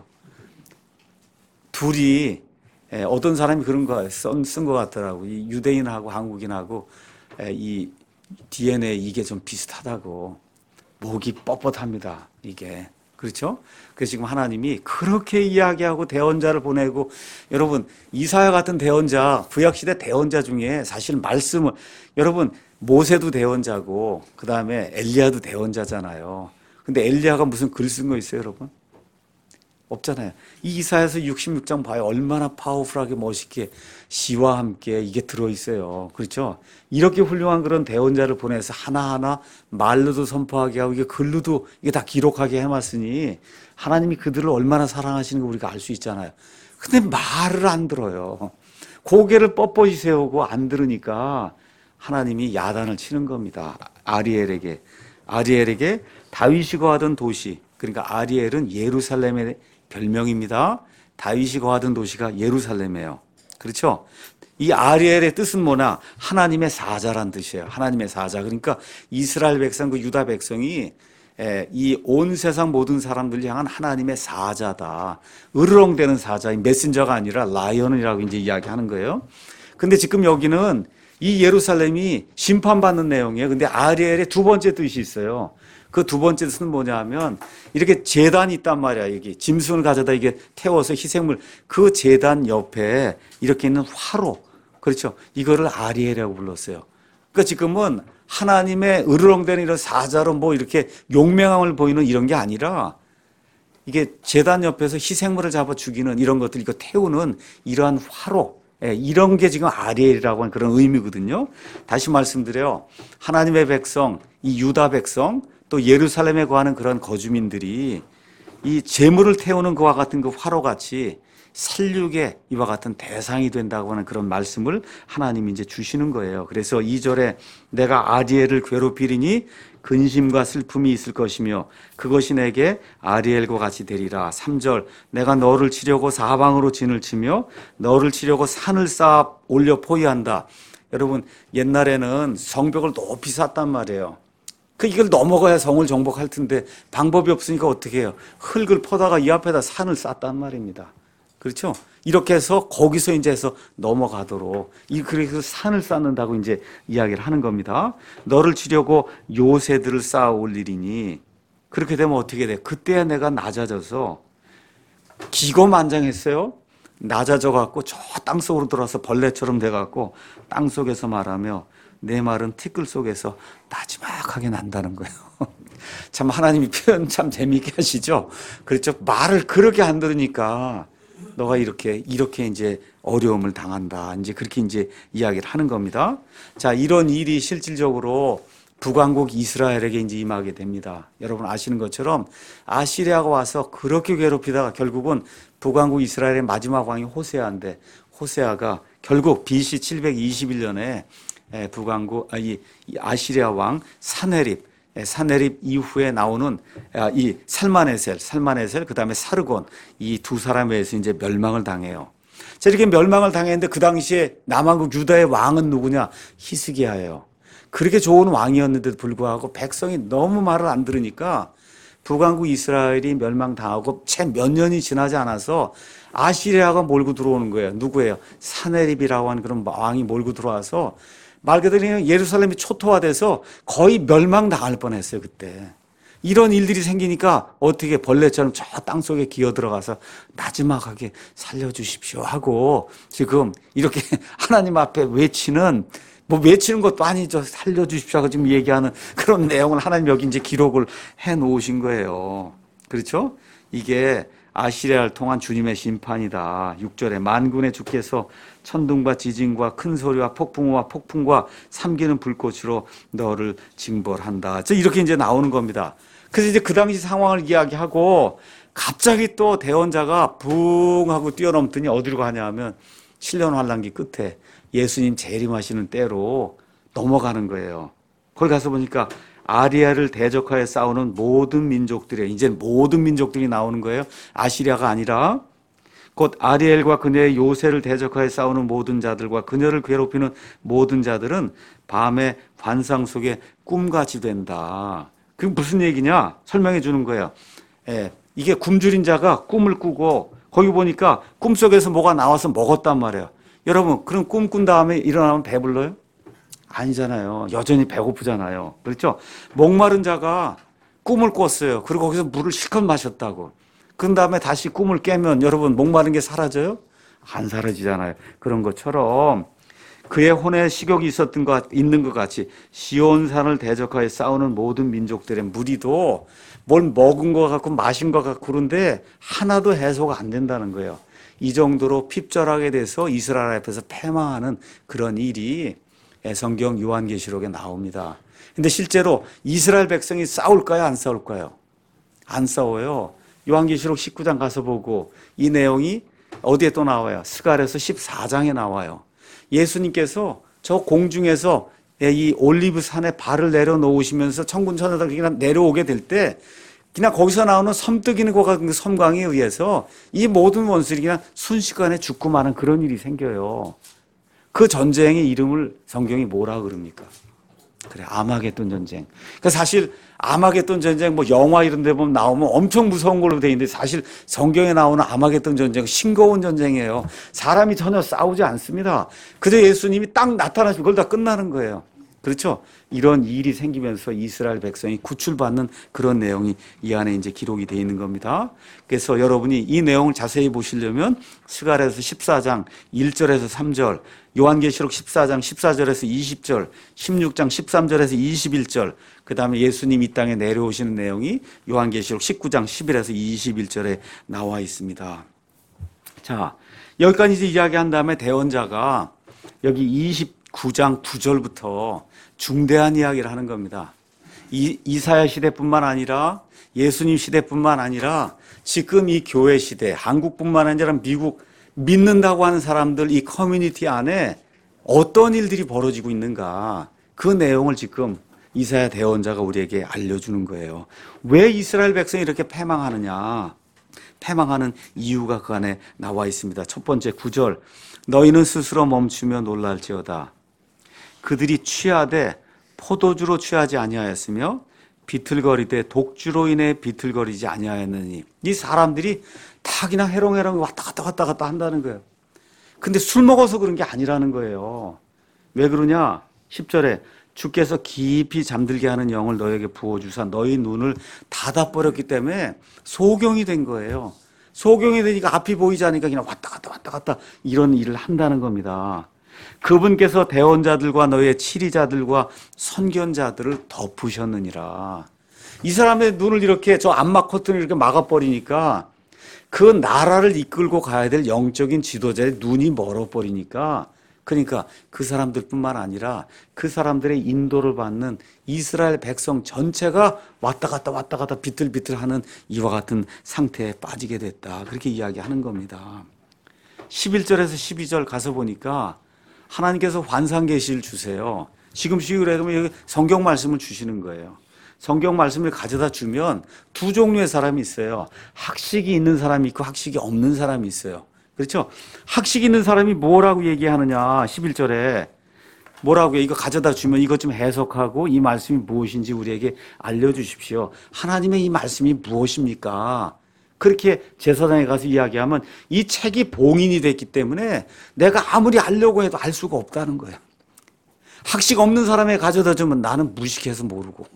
둘이 어떤 사람이 그런 거 쓴 것 같더라고. 이 유대인하고 한국인하고 이 디엔에이 이게 좀 비슷하다고. 목이 뻣뻣합니다. 이게 그렇죠? 그래서 지금 하나님이 그렇게 이야기하고 대언자를 보내고, 여러분 이사야 같은 대언자, 구약시대 대언자 중에 사실 말씀을, 여러분 모세도 대언자고 그 다음에 엘리야도 대언자잖아요. 근데 엘리야가 무슨 글 쓴 거 있어요, 여러분? 없잖아요. 이 이사야서 육십육 장 봐요. 얼마나 파워풀하게 멋있게 시와 함께 이게 들어있어요. 그렇죠? 이렇게 훌륭한 그런 대언자를 보내서 하나하나 말로도 선포하게 하고 이게 글로도 이게 다 기록하게 해놨으니 하나님이 그들을 얼마나 사랑하시는 거 우리가 알 수 있잖아요. 근데 말을 안 들어요. 고개를 뻣뻣이 세우고 안 들으니까 하나님이 야단을 치는 겁니다. 아리엘에게. 아리엘에게 다윗이 거하던 도시, 그러니까 아리엘은 예루살렘의 별명입니다. 다윗이 거하던 도시가 예루살렘이에요. 그렇죠? 이 아리엘의 뜻은 뭐냐? 하나님의 사자란 뜻이에요. 하나님의 사자. 그러니까 이스라엘 백성, 그 유다 백성이 이 온 세상 모든 사람들 향한 하나님의 사자다. 으르렁대는 사자, 메신저가 아니라 라이언이라고 이제 이야기하는 거예요. 근데 지금 여기는 이 예루살렘이 심판받는 내용이에요. 근데 아리엘의 두 번째 뜻이 있어요. 그 두 번째 뜻은 뭐냐 하면 이렇게 제단이 있단 말이야. 여기 짐승을 가져다 이게 태워서 희생물, 그 제단 옆에 이렇게 있는 화로, 그렇죠? 이거를 아리엘이라고 불렀어요. 그러니까 지금은 하나님의 으르렁대는 이런 사자로 뭐 이렇게 용맹함을 보이는 이런 게 아니라 이게 제단 옆에서 희생물을 잡아 죽이는 이런 것들, 이거 태우는 이러한 화로, 이런 게 지금 아리엘이라고 하는 그런 의미거든요. 다시 말씀드려요. 하나님의 백성, 이 유다 백성, 또 예루살렘에 거하는 그런 거주민들이 이 재물을 태우는 그와 같은 그 화로같이 살육의 이와 같은 대상이 된다고 하는 그런 말씀을 하나님이 이제 주시는 거예요. 그래서 이 절에 내가 아리엘을 괴롭히리니 근심과 슬픔이 있을 것이며 그것이 내게 아리엘과 같이 되리라. 삼 절 내가 너를 치려고 사방으로 진을 치며 너를 치려고 산을 쌓아 올려 포위한다. 여러분 옛날에는 성벽을 높이 쌓았단 말이에요. 그 이걸 넘어가야 성을 정복할 텐데 방법이 없으니까 어떻게 해요? 흙을 퍼다가 이 앞에다 산을 쌓았단 말입니다. 그렇죠? 이렇게 해서 거기서 이제 해서 넘어가도록 이 그래서 산을 쌓는다고 이제 이야기를 하는 겁니다. 너를 치려고 요새들을 쌓아 올리리니 그렇게 되면 어떻게 돼? 그때야 내가 낮아져서 기고만장했어요. 낮아져 갖고 저 땅속으로 들어와서 벌레처럼 돼 갖고 땅속에서 말하며 내 말은 티끌 속에서 나지막하게 난다는 거예요. 참 하나님이 표현 참 재미있게 하시죠. 그렇죠? 말을 그렇게 안 들으니까 너가 이렇게 이렇게 이제 어려움을 당한다. 이제 그렇게 이제 이야기를 하는 겁니다. 자, 이런 일이 실질적으로 북왕국 이스라엘에게 이제 임하게 됩니다. 여러분 아시는 것처럼 아시리아가 와서 그렇게 괴롭히다가 결국은 북왕국 이스라엘의 마지막 왕이 호세아인데 호세아가 결국 비씨 칠백이십일 년에 북왕국 이 아시리아 왕 사네립 사네립 이후에 나오는 이 살마네셀, 살마네셀 그다음에 사르곤 이 두 사람에 의해서 이제 멸망을 당해요. 자, 이렇게 멸망을 당했는데 그 당시에 남왕국 유다의 왕은 누구냐? 히스기야예요. 그렇게 좋은 왕이었는데도 불구하고 백성이 너무 말을 안 들으니까 북왕국 이스라엘이 멸망당하고 채 몇 년이 지나지 않아서 아시리아가 몰고 들어오는 거예요. 누구예요? 사네립이라고 하는 그런 왕이 몰고 들어와서 말 그대로 예루살렘이 초토화돼서 거의 멸망당할 뻔했어요. 그때 이런 일들이 생기니까 어떻게 벌레처럼 저 땅속에 기어 들어가서 나지막하게 살려주십시오 하고 지금 이렇게 하나님 앞에 외치는, 뭐 외치는 것도 아니죠. 살려주십시오 하고 지금 얘기하는 그런 내용을 하나님 여기 이제 기록을 해 놓으신 거예요. 그렇죠? 이게 아시리아를 통한 주님의 심판이다. 육 절에 만군의 주께서 천둥과 지진과 큰 소리와 폭풍과 폭풍과 삼기는 불꽃으로 너를 징벌한다. 이렇게 이제 나오는 겁니다. 그래서 이제 그 당시 상황을 이야기하고 갑자기 또 대언자가 붕 하고 뛰어넘더니 어디로 가냐 하면 칠 년 환란기 끝에 예수님 재림하시는 때로 넘어가는 거예요. 거기 가서 보니까 아리아를 대적하여 싸우는 모든 민족들이, 이제 모든 민족들이 나오는 거예요. 아시리아가 아니라 곧 아리엘과 그녀의 요새를 대적하여 싸우는 모든 자들과 그녀를 괴롭히는 모든 자들은 밤의 환상 속에 꿈같이 된다. 그게 무슨 얘기냐? 설명해 주는 거예요. 예, 이게 굶주린 자가 꿈을 꾸고 거기 보니까 꿈속에서 뭐가 나와서 먹었단 말이에요. 여러분, 그럼 꿈 꾼 다음에 일어나면 배불러요? 아니잖아요. 여전히 배고프잖아요. 그렇죠? 목마른 자가 꿈을 꿨어요. 그리고 거기서 물을 실컷 마셨다고. 그런 다음에 다시 꿈을 깨면 여러분 목마른 게 사라져요? 안 사라지잖아요. 그런 것처럼 그의 혼에 식욕이 있었던 것, 있는 것 같이 시온산을 대적하여 싸우는 모든 민족들의 무리도 뭘 먹은 것 같고 마신 것 같고 그런데 하나도 해소가 안 된다는 거예요. 이 정도로 핍절하게 돼서 이스라엘 앞에서 패망하는 그런 일이 성경 요한계시록에 나옵니다. 근데 실제로 이스라엘 백성이 싸울까요? 안 싸울까요? 안 싸워요. 요한계시록 십구 장 가서 보고 이 내용이 어디에 또 나와요? 스가랴서 십사 장에 나와요. 예수님께서 저 공중에서 이 올리브 산에 발을 내려놓으시면서 천군 천사들이 그냥 내려오게 될 때 그냥 거기서 나오는 섬뜩이는 것 같은 그 섬광에 의해서 이 모든 원수들이 그냥 순식간에 죽고 마는 그런 일이 생겨요. 그 전쟁의 이름을 성경이 뭐라 그럽니까? 그래, 아마겟돈 전쟁. 그러니까 사실 아마겟돈 전쟁 뭐 영화 이런 데 보면 나오면 엄청 무서운 걸로 돼 있는데 사실 성경에 나오는 아마겟돈 전쟁은 싱거운 전쟁이에요. 사람이 전혀 싸우지 않습니다. 그저 예수님이 딱 나타나시면 그걸 다 끝나는 거예요. 그렇죠? 이런 일이 생기면서 이스라엘 백성이 구출받는 그런 내용이 이 안에 이제 기록이 되어 있는 겁니다. 그래서 여러분이 이 내용을 자세히 보시려면 스가랴서 십사 장 일 절에서 삼 절, 요한계시록 십사 장 십사 절에서 이십 절, 십육 장 십삼 절에서 이십일 절, 그 다음에 예수님 이 땅에 내려오시는 내용이 요한계시록 십구 장 십일에서 이십일 절에 나와 있습니다. 자, 여기까지 이야기한 다음에 대언자가 여기 이십구 장 구 절부터 중대한 이야기를 하는 겁니다. 이, 이사야 시대뿐만 아니라 예수님 시대뿐만 아니라 지금 이 교회 시대, 한국뿐만 아니라 미국 믿는다고 하는 사람들 이 커뮤니티 안에 어떤 일들이 벌어지고 있는가 그 내용을 지금 이사야 대언자가 우리에게 알려주는 거예요. 왜 이스라엘 백성이 이렇게 패망하느냐? 패망하는 이유가 그 안에 나와 있습니다. 첫 번째 구 절, 너희는 스스로 멈추며 놀랄지어다. 그들이 취하되 포도주로 취하지 아니하였으며 비틀거리되 독주로 인해 비틀거리지 아니하였느니. 이 사람들이 다 그냥 해롱해롱 왔다 갔다 왔다 갔다 한다는 거예요. 근데 술 먹어서 그런 게 아니라는 거예요. 왜 그러냐? 십 절에 주께서 깊이 잠들게 하는 영을 너에게 부어주사 너희 눈을 닫아버렸기 때문에 소경이 된 거예요. 소경이 되니까 앞이 보이지 않으니까 그냥 왔다 갔다 왔다 갔다 이런 일을 한다는 겁니다. 그분께서 대언자들과 너희의 치리자들과 선견자들을 덮으셨느니라. 이 사람의 눈을 이렇게 저 암막 커튼을 이렇게 막아버리니까 그 나라를 이끌고 가야 될 영적인 지도자의 눈이 멀어버리니까 그러니까 그 사람들뿐만 아니라 그 사람들의 인도를 받는 이스라엘 백성 전체가 왔다 갔다 왔다 갔다 비틀비틀하는 이와 같은 상태에 빠지게 됐다. 그렇게 이야기하는 겁니다. 십일 절에서 십이 절 가서 보니까 하나님께서 환상 계시를 주세요. 지금 시골에 성경 말씀을 주시는 거예요. 성경 말씀을 가져다 주면 두 종류의 사람이 있어요. 학식이 있는 사람이 있고 학식이 없는 사람이 있어요. 그렇죠? 학식 있는 사람이 뭐라고 얘기하느냐. 십일 절에 뭐라고요? 이거 가져다 주면 이것 좀 해석하고 이 말씀이 무엇인지 우리에게 알려주십시오. 하나님의 이 말씀이 무엇입니까? 그렇게 제사장에 가서 이야기하면 이 책이 봉인이 됐기 때문에 내가 아무리 알려고 해도 알 수가 없다는 거예요. 학식 없는 사람에게 가져다 주면 나는 무식해서 모르고.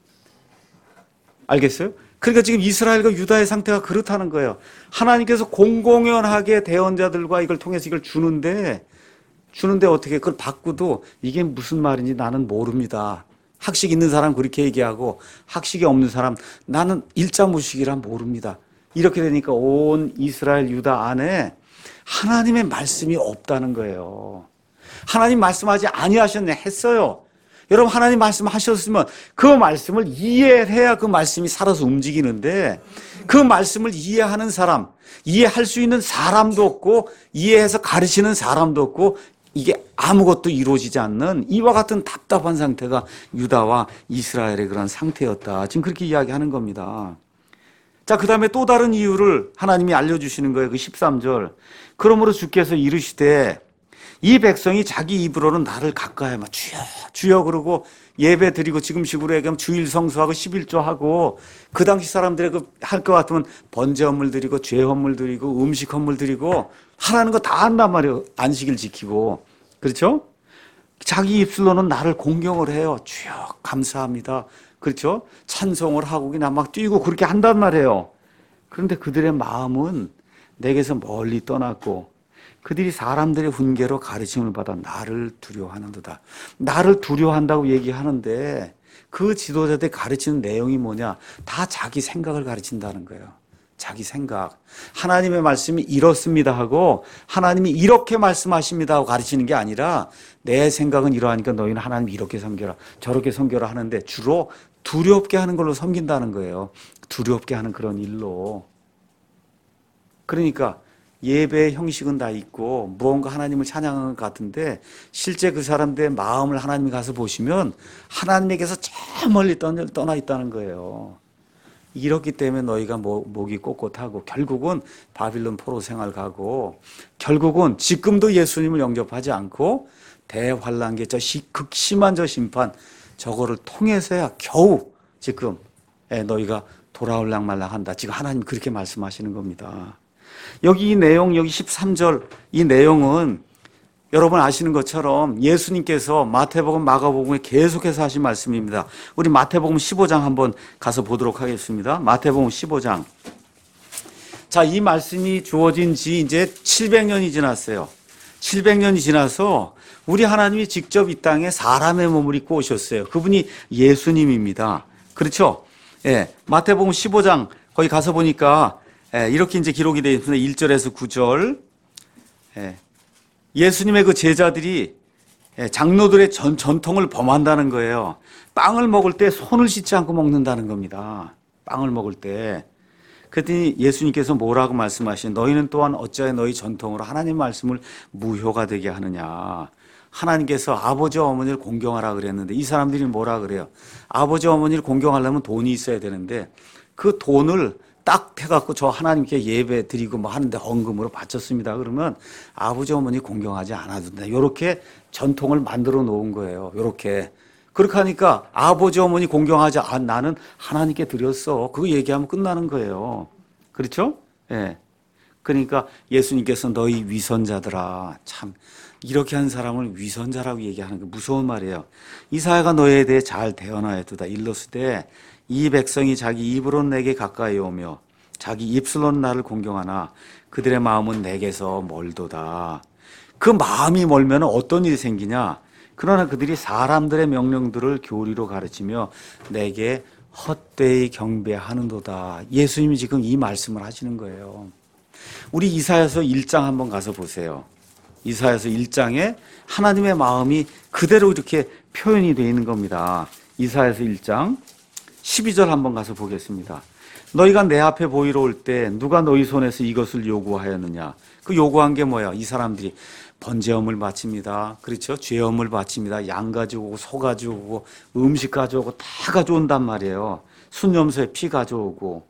알겠어요? 그러니까 지금 이스라엘과 유다의 상태가 그렇다는 거예요. 하나님께서 공공연하게 대언자들과 이걸 통해서 이걸 주는데 주는데 어떻게 그걸 받고도 이게 무슨 말인지 나는 모릅니다. 학식 있는 사람 그렇게 얘기하고 학식이 없는 사람 나는 일자무식이라 모릅니다. 이렇게 되니까 온 이스라엘 유다 안에 하나님의 말씀이 없다는 거예요. 하나님 말씀하지 아니하셨네 했어요. 여러분 하나님 말씀하셨으면 그 말씀을 이해해야 그 말씀이 살아서 움직이는데 그 말씀을 이해하는 사람, 이해할 수 있는 사람도 없고 이해해서 가르치는 사람도 없고 이게 아무것도 이루어지지 않는 이와 같은 답답한 상태가 유다와 이스라엘의 그런 상태였다. 지금 그렇게 이야기하는 겁니다. 자, 그 다음에 또 다른 이유를 하나님이 알려주시는 거예요. 그 십삼 절. 그러므로 주께서 이르시되 이 백성이 자기 입으로는 나를 가까이하면 주여 주여 그러고 예배 드리고 지금식으로 얘기하면 주일 성수하고 십일조하고 그 당시 사람들의 그 할 것 같으면 번제 헌물 드리고 죄 헌물 드리고 음식 헌물 드리고 하라는 거 다 한단 말이에요. 안식일 지키고. 그렇죠? 자기 입술로는 나를 공경을 해요. 주여 감사합니다. 그렇죠? 찬송을 하고 그냥 막 뛰고 그렇게 한단 말이에요. 그런데 그들의 마음은 내게서 멀리 떠났고 그들이 사람들의 훈계로 가르침을 받아 나를 두려워하는도다. 나를 두려워한다고 얘기하는데 그 지도자들이 가르치는 내용이 뭐냐? 다 자기 생각을 가르친다는 거예요. 자기 생각. 하나님의 말씀이 이렇습니다 하고 하나님이 이렇게 말씀하십니다 하고 가르치는 게 아니라 내 생각은 이러하니까 너희는 하나님 이렇게 섬겨라 저렇게 섬겨라 하는데 주로 두렵게 하는 걸로 섬긴다는 거예요. 두렵게 하는 그런 일로. 그러니까 예배의 형식은 다 있고 무언가 하나님을 찬양하는 것 같은데 실제 그 사람들의 마음을 하나님이 가서 보시면 하나님에게서 저 멀리 떠나 있다는 거예요. 이렇기 때문에 너희가 목이 꼿꼿하고 결국은 바빌론 포로 생활 가고 결국은 지금도 예수님을 영접하지 않고 대환란기 저 극심한 저 심판 저거를 통해서야 겨우 지금 너희가 돌아올랑 말랑한다. 지금 하나님 그렇게 말씀하시는 겁니다. 여기 이 내용, 여기 십삼 절 이 내용은 여러분 아시는 것처럼 예수님께서 마태복음, 마가복음에 계속해서 하신 말씀입니다. 우리 마태복음 십오 장 한번 가서 보도록 하겠습니다. 마태복음 십오 장. 자, 이 말씀이 주어진 지 이제 칠백 년이 지났어요. 칠백 년이 지나서 우리 하나님이 직접 이 땅에 사람의 몸을 입고 오셨어요. 그분이 예수님입니다. 그렇죠? 예. 마태복음 십오 장 거기 가서 보니까 예, 이렇게 이제 기록이 되어 있습니다. 일 절에서 구 절. 예. 예수님의 그 제자들이 예, 장로들의 전, 전통을 범한다는 거예요. 빵을 먹을 때 손을 씻지 않고 먹는다는 겁니다. 빵을 먹을 때. 그랬더니 예수님께서 뭐라고 말씀하시는 너희는 또한 어찌하여 너희 전통으로 하나님 말씀을 무효가 되게 하느냐. 하나님께서 아버지 어머니를 공경하라 그랬는데 이 사람들이 뭐라 그래요. 아버지 어머니를 공경하려면 돈이 있어야 되는데 그 돈을 딱 해갖고 저 하나님께 예배 드리고 뭐 하는데 헌금으로 바쳤습니다. 그러면 아버지 어머니 공경하지 않아도 된다. 이렇게 전통을 만들어 놓은 거예요. 이렇게. 그렇게 하니까 아버지 어머니 공경하지 않 나는 하나님께 드렸어. 그거 얘기하면 끝나는 거예요. 그렇죠? 예. 네. 그러니까 예수님께서 너희 위선자들아. 참 이렇게 한 사람을 위선자라고 얘기하는 게 무서운 말이에요. 이사야가 너희에 대해 잘 대언하였도다. 일렀으되 이 백성이 자기 입으로는 내게 가까이 오며 자기 입술로는 나를 공경하나 그들의 마음은 내게서 멀도다. 그 마음이 멀면 어떤 일이 생기냐? 그러나 그들이 사람들의 명령들을 교리로 가르치며 내게 헛되이 경배하는도다. 예수님이 지금 이 말씀을 하시는 거예요. 우리 이사야서 일 장 한번 가서 보세요. 이사야서 일 장에 하나님의 마음이 그대로 이렇게 표현이 되어 있는 겁니다. 이사야서 일 장 십이 절 한번 가서 보겠습니다. 너희가 내 앞에 보이러 올 때 누가 너희 손에서 이것을 요구하였느냐? 그 요구한 게 뭐야? 이 사람들이 번제음을 바칩니다. 그렇죠? 죄음을 바칩니다. 양 가져오고 소 가져오고 음식 가져오고 다 가져온단 말이에요. 순염소에 피 가져오고.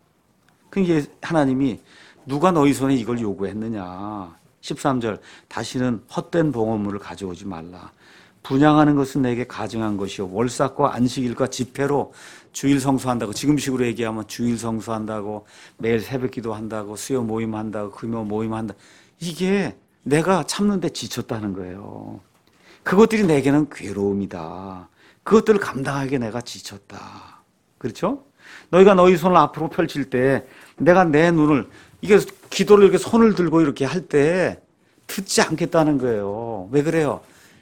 그게 하나님이 누가 너희 손에 이걸 요구했느냐? 십삼 절 다시는 헛된 봉헌물을 가져오지 말라. 분양하는 것은 내게 가증한 것이요 월삭과 안식일과 집회로 주일 성수한다고 지금식으로 얘기하면 주일 성수한다고 매일 새벽기도 한다고 수요 모임 한다고 금요 모임 한다. 이게 내가 참는데 지쳤다는 거예요. 그것들이 내게는 괴로움이다. 그것들을 감당하기에 내가 지쳤다. 그렇죠? 너희가 너희 손을 앞으로 펼칠 때 내가 내 눈을 이게 기도를 이렇게 손을 들고 이렇게 할 때 듣지 않겠다는 거예요. 왜 그래요?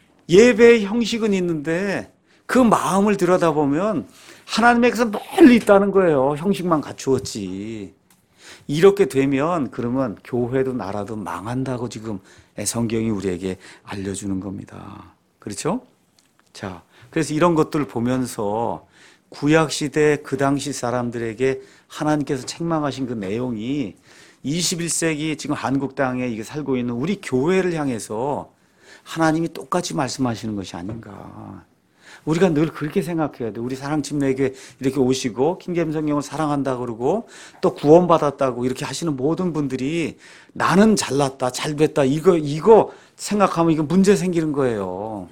예배의 형식은 있는데 그 마음을 들여다보면 하나님에게서 멀리 있다는 거예요. 형식만 갖추었지. 이렇게 되면 그러면 교회도 나라도 망한다고 지금 성경이 우리에게 알려주는 겁니다. 그렇죠? 자, 그래서 이런 것들을 보면서 구약시대 그 당시 사람들에게 하나님께서 책망하신 그 내용이 이십일 세기 지금 한국 땅에 이게 살고 있는 우리 교회를 향해서 하나님이 똑같이 말씀하시는 것이 아닌가. 우리가 늘 그렇게 생각해야 돼. 우리 사랑침례교회 이렇게 오시고 킹제임스 성경을 사랑한다 그러고 또 구원받았다고 이렇게 하시는 모든 분들이 나는 잘났다, 잘 뵀다 이거 이거 생각하면 이거 문제 생기는 거예요.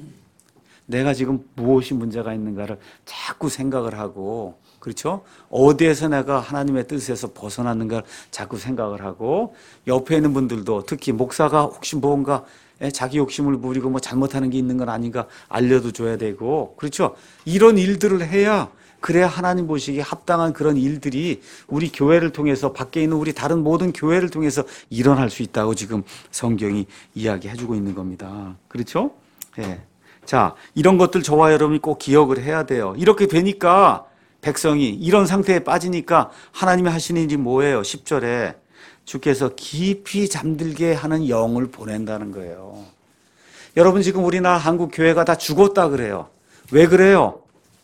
내가 지금 무엇이 문제가 있는가를 자꾸 생각을 하고 그렇죠? 어디에서 내가 하나님의 뜻에서 벗어났는가를 자꾸 생각을 하고 옆에 있는 분들도 특히 목사가 혹시 뭔가 예, 자기 욕심을 부리고 뭐 잘못하는 게 있는 건 아닌가 알려도 줘야 되고, 그렇죠? 이런 일들을 해야, 그래야 하나님 보시기에 합당한 그런 일들이 우리 교회를 통해서, 밖에 있는 우리 다른 모든 교회를 통해서 일어날 수 있다고 지금 성경이 이야기해주고 있는 겁니다. 그렇죠? 예. 자, 이런 것들 저와 여러분이 꼭 기억을 해야 돼요. 이렇게 되니까 백성이 이런 상태에 빠지니까 하나님이 하시는 일이 뭐예요? 십 절에 주께서 깊이 잠들게 하는 영을 보낸다는 거예요. 여러분, 지금 우리나라 한국 교회가 다 죽었다 그래요. 왜 그래요?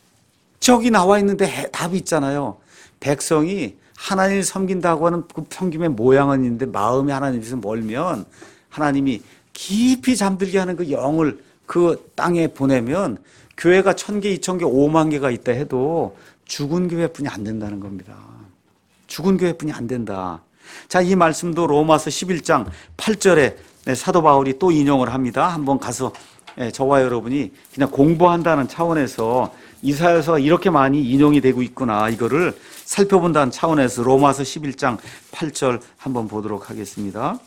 저기 나와 있는데 답이 있잖아요. 백성이 하나님을 섬긴다고 하는 그 섬김의 모양은 있는데 마음이 하나님에서 멀면 하나님이 깊이 잠들게 하는 그 영을 그 땅에 보내면 교회가 천 개, 이천 개, 오만 개가 있다 해도 죽은 교회뿐이 안 된다는 겁니다. 죽은 교회뿐이 안 된다. 자, 이 말씀도 로마서 십일 장 팔 절에 사도 바울이 또 인용을 합니다. 한번 가서 저와 여러분이 그냥 공부한다는 차원에서 이사야서가 이렇게 많이 인용이 되고 있구나, 이거를 살펴본다는 차원에서 로마서 십일 장 팔 절 한번 보도록 하겠습니다.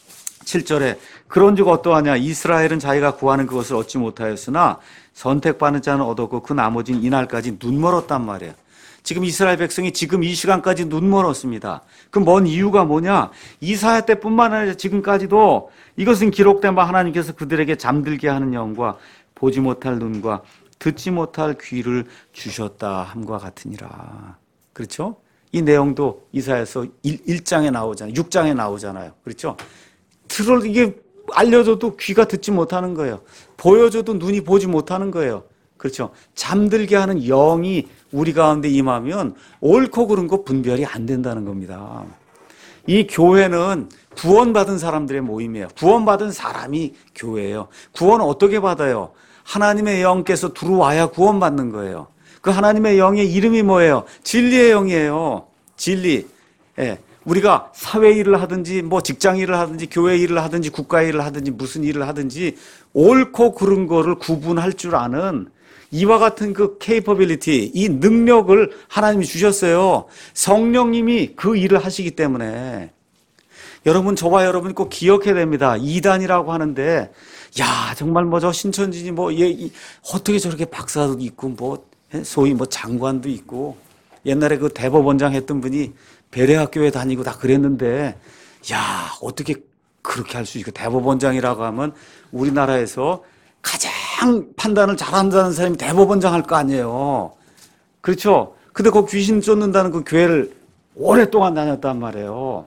칠 절에 그런즉 어떠하냐, 이스라엘은 자기가 구하는 그것을 얻지 못하였으나 선택받는 자는 얻었고 그 나머지는 이날까지 눈멀었단 말이에요. 지금 이스라엘 백성이 지금 이 시간까지 눈멀었습니다. 그 먼 이유가 뭐냐? 이사야 때뿐만 아니라 지금까지도 이것은 기록된 바 하나님께서 그들에게 잠들게 하는 영과 보지 못할 눈과 듣지 못할 귀를 주셨다 함과 같으니라. 그렇죠? 이 내용도 이사야서 일 장에 나오잖아요. 육 장에 나오잖아요. 그렇죠? 들을 이게 알려줘도 귀가 듣지 못하는 거예요. 보여줘도 눈이 보지 못하는 거예요. 그렇죠? 잠들게 하는 영이 우리 가운데 임하면 옳고 그른 거 분별이 안 된다는 겁니다. 이 교회는 구원받은 사람들의 모임이에요. 구원받은 사람이 교회예요. 구원은 어떻게 받아요? 하나님의 영께서 들어와야 구원받는 거예요. 그 하나님의 영의 이름이 뭐예요? 진리의 영이에요. 진리. 예. 우리가 사회 일을 하든지 뭐 직장 일을 하든지 교회 일을 하든지 국가 일을 하든지 무슨 일을 하든지 옳고 그른 거를 구분할 줄 아는 이와 같은 그 capability, 이 능력을 하나님이 주셨어요. 성령님이 그 일을 하시기 때문에. 여러분, 저와 여러분이 꼭 기억해야 됩니다. 이단이라고 하는데, 야, 정말 뭐 저 신천지니 뭐, 얘, 어떻게 저렇게 박사도 있고, 뭐, 소위 뭐 장관도 있고, 옛날에 그 대법원장 했던 분이 배례학교에 다니고 다 그랬는데, 야, 어떻게 그렇게 할 수 있고, 대법원장이라고 하면 우리나라에서 가장 판단을 잘한다는 사람이 대법원장 할 거 아니에요. 그렇죠? 근데 그 귀신 쫓는다는 그 교회를 오랫동안 다녔단 말이에요.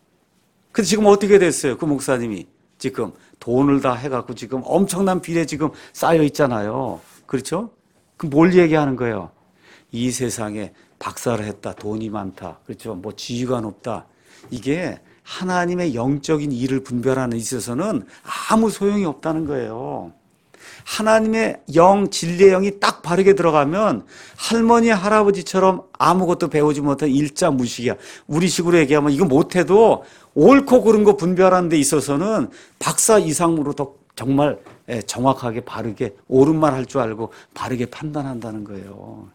근데 지금 어떻게 됐어요? 그 목사님이 지금 돈을 다 해갖고 지금 엄청난 비례 지금 쌓여 있잖아요. 그렇죠? 그 뭘 얘기하는 거예요? 이 세상에 박사를 했다, 돈이 많다, 그렇죠? 뭐 지위가 높다. 이게 하나님의 영적인 일을 분별하는 데 있어서는 아무 소용이 없다는 거예요. 하나님의 영, 진리의 영이 딱 바르게 들어가면 할머니, 할아버지처럼 아무것도 배우지 못한 일자 무식이야. 우리식으로 얘기하면 이거 못해도 옳고 그른 거 분별하는 데 있어서는 박사 이상으로 더 정말 정확하게 바르게 옳은 말 할 줄 알고 바르게 판단한다는 거예요.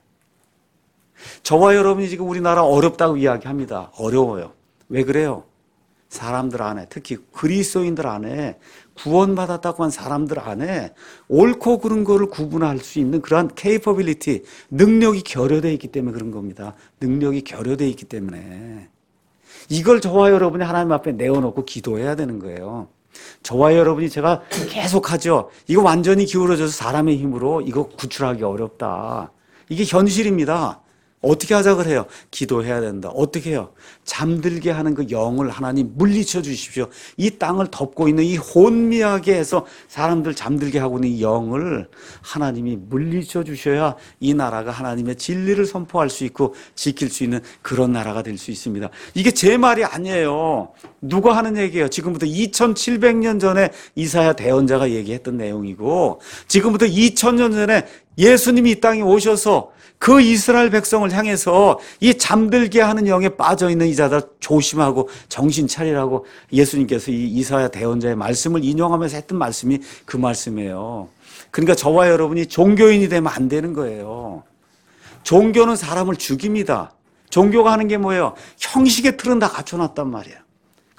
저와 여러분이 지금 우리나라 어렵다고 이야기합니다. 어려워요. 왜 그래요? 사람들 안에, 특히 그리스도인들 안에, 구원받았다고 한 사람들 안에 옳고 그른 거를 구분할 수 있는 그러한 capability, 능력이 결여되어 있기 때문에 그런 겁니다. 능력이 결여되어 있기 때문에. 이걸 저와 여러분이 하나님 앞에 내어놓고 기도해야 되는 거예요. 저와 여러분이 제가 계속 하죠. 이거 완전히 기울어져서 사람의 힘으로 이거 구출하기 어렵다. 이게 현실입니다. 어떻게 하자 그래요? 기도해야 된다. 어떻게 해요? 잠들게 하는 그 영을 하나님 물리쳐 주십시오. 이 땅을 덮고 있는 이 혼미하게 해서 사람들 잠들게 하고 있는 이 영을 하나님이 물리쳐 주셔야 이 나라가 하나님의 진리를 선포할 수 있고 지킬 수 있는 그런 나라가 될 수 있습니다. 이게 제 말이 아니에요. 누가 하는 얘기예요? 지금부터 이천칠백 년 전에 이사야 대언자가 얘기했던 내용이고, 지금부터 이천 년 전에 예수님이 이 땅에 오셔서 그 이스라엘 백성을 향해서 이 잠들게 하는 영에 빠져있는 이 자들 조심하고 정신 차리라고 예수님께서 이 이사야 대언자의 말씀을 인용하면서 했던 말씀이 그 말씀이에요. 그러니까 저와 여러분이 종교인이 되면 안 되는 거예요. 종교는 사람을 죽입니다. 종교가 하는 게 뭐예요? 형식의 틀은 다 갖춰놨단 말이에요.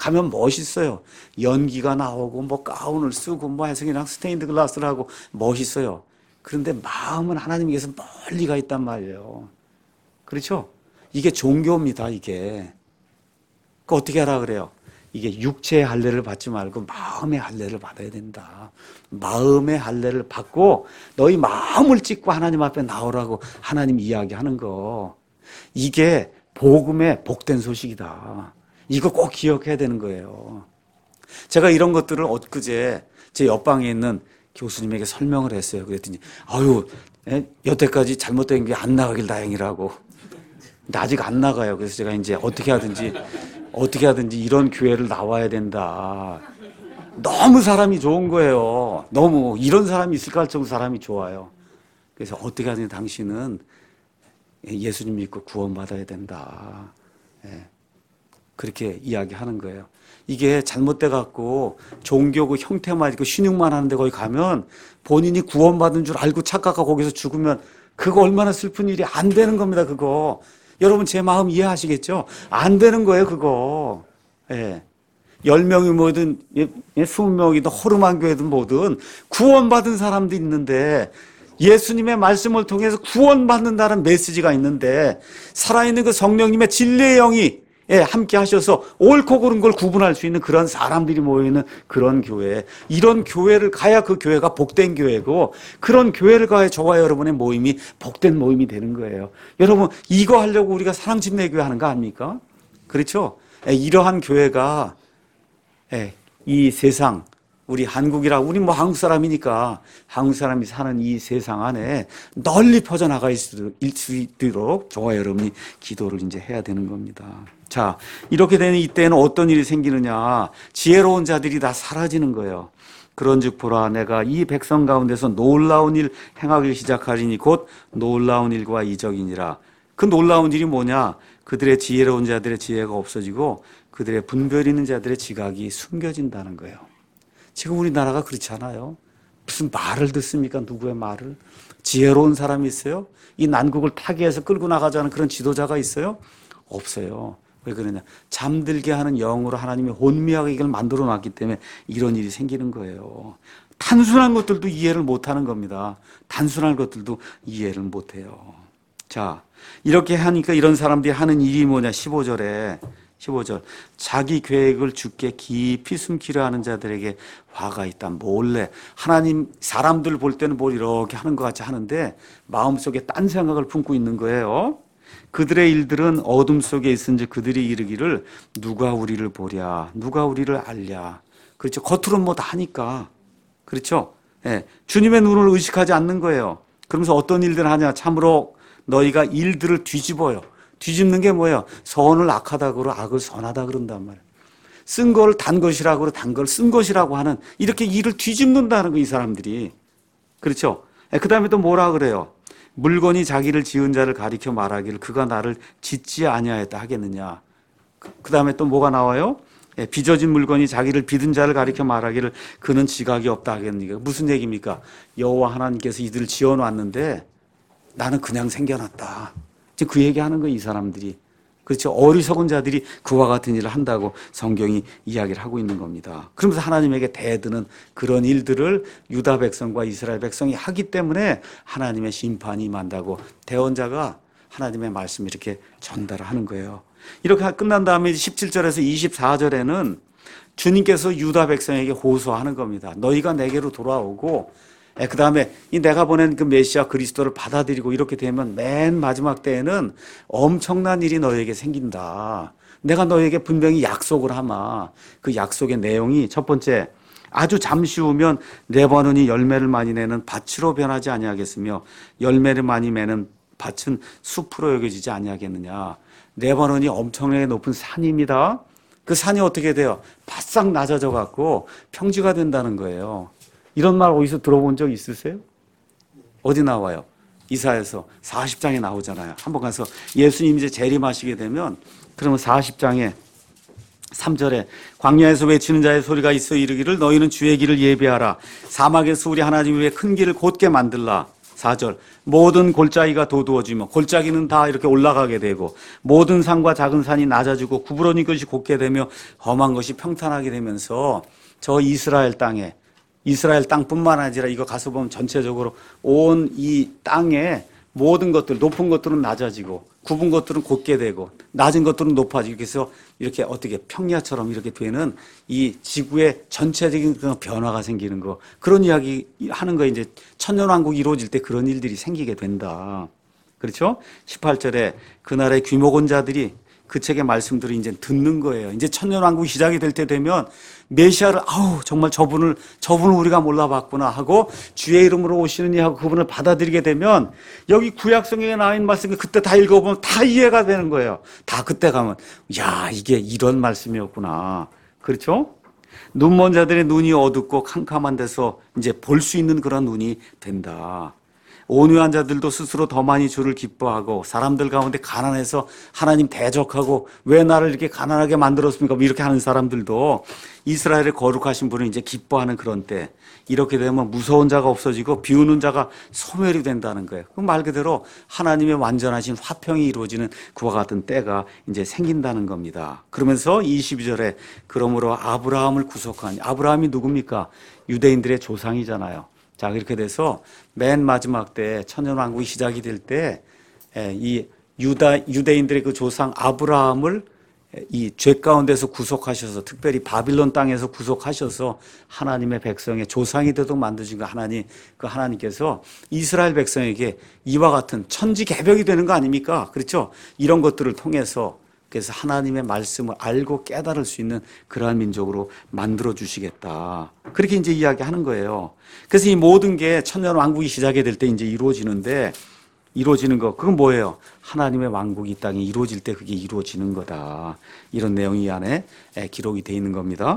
가면 멋있어요. 연기가 나오고 뭐 가운을 쓰고 뭐 해서 그냥 스테인드 글라스를 하고 멋있어요. 그런데 마음은 하나님께서 멀리 가 있단 말이에요. 그렇죠? 이게 종교입니다, 이게. 그 어떻게 하라 그래요? 이게 육체의 할례를 받지 말고 마음의 할례를 받아야 된다. 마음의 할례를 받고 너희 마음을 찢고 하나님 앞에 나오라고 하나님 이야기하는 거. 이게 복음의 복된 소식이다. 이거 꼭 기억해야 되는 거예요. 제가 이런 것들을 엊그제 제 옆방에 있는 교수님에게 설명을 했어요. 그랬더니 아유, 여태까지 잘못된 게 안 나가길 다행이라고. 근데 아직 안 나가요. 그래서 제가 이제 어떻게 하든지 어떻게 하든지 이런 교회를 나와야 된다. 너무 사람이 좋은 거예요. 너무 이런 사람이 있을까 할 정도로 사람이 좋아요. 그래서 어떻게 하든지 당신은 예수님 믿고 구원받아야 된다. 예. 그렇게 이야기하는 거예요. 이게 잘못돼 갖고 종교고 형태만 있고 신용만 하는데 거기 가면 본인이 구원받은 줄 알고 착각하고 거기서 죽으면 그거 얼마나 슬픈 일이 안 되는 겁니다. 그거 여러분 제 마음 이해하시겠죠? 안 되는 거예요. 그거. 예. 열 명이 뭐든 스무 명이든 허름한 교회든 뭐든 구원받은 사람도 있는데 예수님의 말씀을 통해서 구원받는다는 메시지가 있는데 살아있는 그 성령님의 진리의 영이 예, 함께 하셔서 옳고 그른 걸 구분할 수 있는 그런 사람들이 모여있는 그런 교회. 이런 교회를 가야 그 교회가 복된 교회고 그런 교회를 가야 저와 여러분의 모임이 복된 모임이 되는 거예요. 여러분 이거 하려고 우리가 사랑집례교회 하는 거 아닙니까? 그렇죠? 예, 이러한 교회가 예, 이 세상 우리 한국이라 우리 뭐 한국 사람이니까 한국 사람이 사는 이 세상 안에 널리 퍼져나가 있을 수 있도록 저와 여러분이 기도를 이제 해야 되는 겁니다. 자, 이렇게 되는 이때는 어떤 일이 생기느냐? 지혜로운 자들이 다 사라지는 거예요. 그런즉 보라, 내가 이 백성 가운데서 놀라운 일 행하기 시작하리니 곧 놀라운 일과 이적이니라. 그 놀라운 일이 뭐냐? 그들의 지혜로운 자들의 지혜가 없어지고 그들의 분별 있는 자들의 지각이 숨겨진다는 거예요. 지금 우리나라가 그렇지 않아요? 무슨 말을 듣습니까? 누구의 말을? 지혜로운 사람이 있어요? 이 난국을 타개해서 끌고 나가자는 그런 지도자가 있어요? 없어요. 왜 그러냐? 잠들게 하는 영으로 하나님이 혼미하게 이걸 만들어 놨기 때문에 이런 일이 생기는 거예요. 단순한 것들도 이해를 못하는 겁니다. 단순한 것들도 이해를 못해요. 자, 이렇게 하니까 이런 사람들이 하는 일이 뭐냐? 십오 절에 십오 절 자기 계획을 주께 깊이 숨기려 하는 자들에게 화가 있다. 몰래 하나님 사람들 볼 때는 뭘 이렇게 하는 것 같이 하는데 마음속에 딴 생각을 품고 있는 거예요. 그들의 일들은 어둠 속에 있은지 그들이 이르기를 누가 우리를 보랴 누가 우리를 알랴. 그렇죠. 겉으로는 뭐 다 하니까. 그렇죠. 예. 주님의 눈을 의식하지 않는 거예요. 그러면서 어떤 일들을 하냐. 참으로 너희가 일들을 뒤집어요. 뒤집는 게 뭐예요? 선을 악하다 그러고 악을 선하다 그런단 말이에요. 쓴 걸 단 것이라고 그러고 단 걸 쓴 것이라고 하는 이렇게 일을 뒤집는다는 거 이 사람들이. 그렇죠? 그 다음에 또 뭐라 그래요? 물건이 자기를 지은 자를 가리켜 말하기를 그가 나를 짓지 아니하였다 하겠느냐. 그 다음에 또 뭐가 나와요? 빚어진 물건이 자기를 빚은 자를 가리켜 말하기를 그는 지각이 없다 하겠느냐. 무슨 얘기입니까? 여호와 하나님께서 이들을 지어놨는데 나는 그냥 생겨났다. 지금 그 얘기하는 거예요, 이 사람들이. 그렇죠. 어리석은 자들이 그와 같은 일을 한다고 성경이 이야기를 하고 있는 겁니다. 그러면서 하나님에게 대드는 그런 일들을 유다 백성과 이스라엘 백성이 하기 때문에 하나님의 심판이 임한다고 대언자가 하나님의 말씀을 이렇게 전달을 하는 거예요. 이렇게 끝난 다음에 십칠 절에서 이십사 절에는 주님께서 유다 백성에게 호소하는 겁니다. 너희가 내게로 돌아오고 그 다음에 이 내가 보낸 그 메시아 그리스도를 받아들이고 이렇게 되면 맨 마지막 때에는 엄청난 일이 너에게 생긴다. 내가 너에게 분명히 약속을 하마. 그 약속의 내용이 첫 번째, 아주 잠시 후면 레바논이 열매를 많이 내는 밭으로 변하지 아니하겠으며 열매를 많이 매는 밭은 숲으로 여겨지지 아니하겠느냐. 레바논이 엄청나게 높은 산입니다. 그 산이 어떻게 돼요? 바싹 낮아져 갖고 평지가 된다는 거예요. 이런 말 어디서 들어본 적 있으세요? 어디 나와요? 이사야서 사십 장에 나오잖아요. 한번 가서 예수님 이제 재림하시게 되면 그러면 사십 장에 삼 절에 광야에서 외치는 자의 소리가 있어 이르기를 너희는 주의 길을 예비하라. 사막에서 우리 하나님 위에 큰 길을 곧게 만들라. 사 절 모든 골짜기가 도두어지며 골짜기는 다 이렇게 올라가게 되고 모든 산과 작은 산이 낮아지고 구부러진 것이 곧게 되며 험한 것이 평탄하게 되면서 저 이스라엘 땅에 이스라엘 땅뿐만 아니라 이거 가서 보면 전체적으로 온 이 땅에 모든 것들 높은 것들은 낮아지고 굽은 것들은 곧게 되고 낮은 것들은 높아지고 그래서 이렇게 어떻게 평야처럼 이렇게 되는 이 지구의 전체적인 그런 변화가 생기는 거 그런 이야기 하는 거 이제 천년왕국이 이루어질 때 그런 일들이 생기게 된다. 그렇죠? 십팔 절에 그날의 귀목은 자들이 그 책의 말씀들을 이제 듣는 거예요. 이제 천년왕국이 시작이 될 때 되면 메시아를 아우 정말 저분을 저분을 우리가 몰라봤구나 하고 주의 이름으로 오시느니 하고 그분을 받아들이게 되면 여기 구약성경에 나와 있는 말씀 그때 다 읽어보면 다 이해가 되는 거예요. 다 그때 가면 야 이게 이런 말씀이었구나. 그렇죠? 눈먼 자들의 눈이 어둡고 캄캄한 데서 이제 볼 수 있는 그런 눈이 된다. 온유한 자들도 스스로 더 많이 주를 기뻐하고 사람들 가운데 가난해서 하나님 대적하고 왜 나를 이렇게 가난하게 만들었습니까? 뭐 이렇게 하는 사람들도 이스라엘의 거룩하신 분을 이제 기뻐하는 그런 때 이렇게 되면 무서운 자가 없어지고 비우는 자가 소멸이 된다는 거예요. 그 말 그대로 하나님의 완전하신 화평이 이루어지는 그와 같은 때가 이제 생긴다는 겁니다. 그러면서 이십이 절에 그러므로 아브라함을 구속하니 아브라함이 누굽니까? 유대인들의 조상이잖아요. 자, 그렇게 돼서 맨 마지막 때 천년왕국이 시작이 될 때 이 유다 유대인들의 그 조상 아브라함을 이 죄 가운데서 구속하셔서 특별히 바빌론 땅에서 구속하셔서 하나님의 백성의 조상이 되도록 만드신 거 하나님 그 하나님께서 이스라엘 백성에게 이와 같은 천지개벽이 되는 거 아닙니까? 그렇죠? 이런 것들을 통해서 그래서 하나님의 말씀을 알고 깨달을 수 있는 그러한 민족으로 만들어 주시겠다. 그렇게 이제 이야기하는 거예요. 그래서 이 모든 게 천년 왕국이 시작이 될 때 이제 이루어지는데 이루어지는 거 그건 뭐예요? 하나님의 왕국이 이 땅에 이루어질 때 그게 이루어지는 거다. 이런 내용이 이 안에 기록이 되어 있는 겁니다.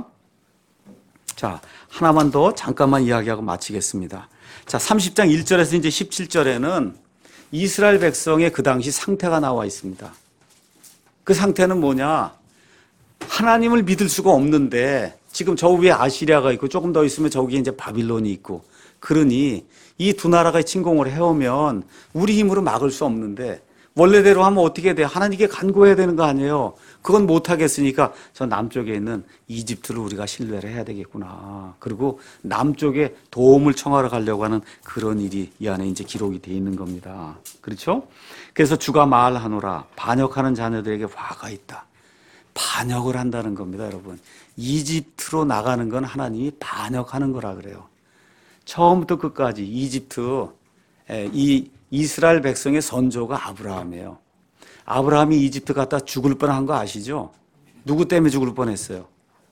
자, 하나만 더 잠깐만 이야기하고 마치겠습니다. 자, 삼십 장 일 절에서 이제 십칠 절에는 이스라엘 백성의 그 당시 상태가 나와 있습니다. 그 상태는 뭐냐? 하나님을 믿을 수가 없는데 지금 저 위에 아시리아가 있고 조금 더 있으면 저기에 이제 바빌론이 있고 그러니 이 두 나라가 침공을 해오면 우리 힘으로 막을 수 없는데 원래대로 하면 어떻게 돼요? 하나님께 간구해야 되는 거 아니에요? 그건 못하겠으니까 저 남쪽에 있는 이집트를 우리가 신뢰를 해야 되겠구나. 그리고 남쪽에 도움을 청하러 가려고 하는 그런 일이 이 안에 이제 기록이 되어 있는 겁니다. 그렇죠? 그래서 주가 말하노라 반역하는 자녀들에게 화가 있다. 반역을 한다는 겁니다, 여러분. 이집트로 나가는 건 하나님이 반역하는 거라 그래요. 처음부터 끝까지 이집트 이 이스라엘 백성의 선조가 아브라함이에요. 아브라함이 이집트 갔다 죽을 뻔한 거 아시죠? 누구 때문에 죽을 뻔했어요?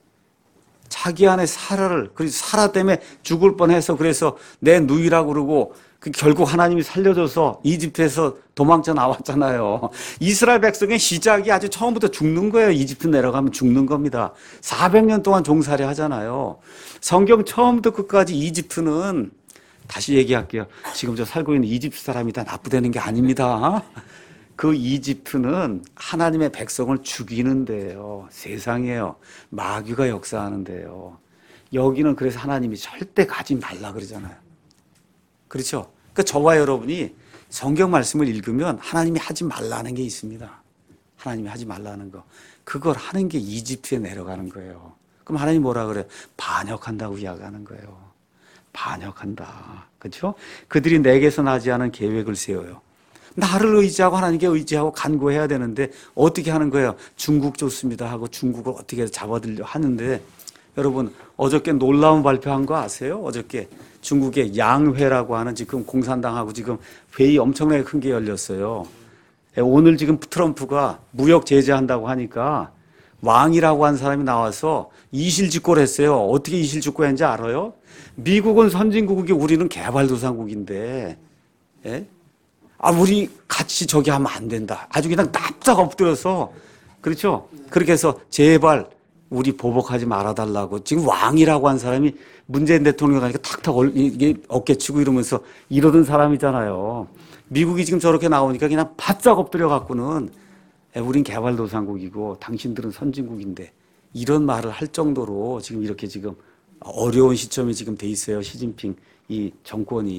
자기 안에 사라를 그래서 사라 때문에 죽을 뻔해서 그래서 내 누이라고 그러고 그 결국 하나님이 살려줘서 이집트에서 도망쳐 나왔잖아요. 이스라엘 백성의 시작이 아주 처음부터 죽는 거예요. 이집트 내려가면 죽는 겁니다. 사백 년 동안 종살이 하잖아요. 성경 처음부터 끝까지 이집트는 다시 얘기할게요. 지금 저 살고 있는 이집트 사람이 다 나쁘다는 게 아닙니다. 그 이집트는 하나님의 백성을 죽이는 데예요. 세상이에요. 마귀가 역사하는 데예요. 여기는 그래서 하나님이 절대 가지 말라 그러잖아요. 그렇죠? 그러니까 저와 여러분이 성경 말씀을 읽으면 하나님이 하지 말라는 게 있습니다. 하나님이 하지 말라는 거. 그걸 하는 게 이집트에 내려가는 거예요. 그럼 하나님 뭐라 그래요? 반역한다고 이야기하는 거예요. 반역한다. 그렇죠? 그들이 내게서 나지 않은 계획을 세워요. 나를 의지하고 하나님께 의지하고 간구해야 되는데 어떻게 하는 거예요? 중국 좋습니다 하고 중국을 어떻게 해서 잡아들려 하는데 여러분 어저께 놀라운 발표한 거 아세요? 어저께 중국의 양회라고 하는 지금 공산당하고 지금 회의 엄청나게 큰 게 열렸어요. 오늘 지금 트럼프가 무역 제재한다고 하니까 왕이라고 한 사람이 나와서 이실직고를 했어요. 어떻게 이실직고했는지 알아요? 미국은 선진국이고 우리는 개발도상국인데 예? 아, 우리 같이 저기 하면 안 된다. 아주 그냥 납작 엎드려서, 그렇죠? 그렇게 해서 제발 우리 보복하지 말아달라고. 지금 왕이라고 한 사람이 문재인 대통령 가니까 탁탁 이게 어깨치고 이러면서 이러던 사람이잖아요. 미국이 지금 저렇게 나오니까 그냥 바짝 엎드려 갖고는 우린 개발도상국이고 당신들은 선진국인데 이런 말을 할 정도로 지금 이렇게 지금 어려운 시점이 지금 돼 있어요. 시진핑 이 정권이.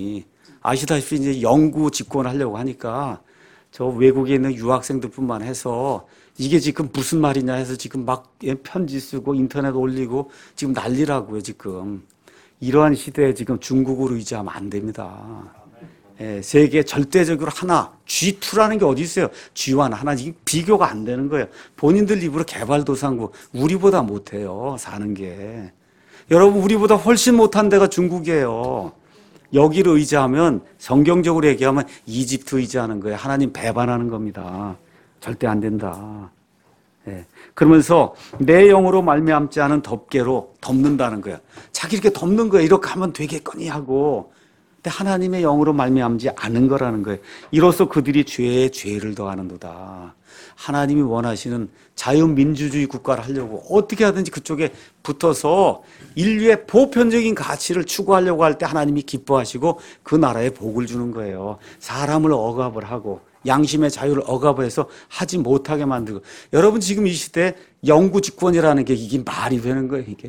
아시다시피 이제 영구 집권하려고 하니까 저 외국에 있는 유학생들뿐만 해서 이게 지금 무슨 말이냐 해서 지금 막 편지 쓰고 인터넷 올리고 지금 난리라고요, 지금. 이러한 시대에 지금 중국으로 의지하면 안 됩니다. 예, 세계 절대적으로 하나, 지투라는 게 어디 있어요? 지원 하나, 이게 비교가 안 되는 거예요. 본인들 입으로 개발도상국, 우리보다 못해요, 사는 게. 여러분, 우리보다 훨씬 못한 데가 중국이에요. 여기를 의지하면, 성경적으로 얘기하면 이집트 의지하는 거예요. 하나님 배반하는 겁니다. 절대 안 된다. 예. 그러면서 내 영으로 말미암지 않은 덮개로 덮는다는 거예요. 자기 이렇게 덮는 거예요. 이렇게 하면 되겠거니 하고. 근데 하나님의 영으로 말미암지 않은 거라는 거예요. 이로써 그들이 죄에 죄를 더하는도다. 하나님이 원하시는 자유민주주의 국가를 하려고 어떻게 하든지 그쪽에 붙어서 인류의 보편적인 가치를 추구하려고 할 때 하나님이 기뻐하시고 그 나라에 복을 주는 거예요. 사람을 억압을 하고 양심의 자유를 억압해서 하지 못하게 만들고. 여러분 지금 이 시대에 영구 집권이라는 게 이게 말이 되는 거예요, 이게.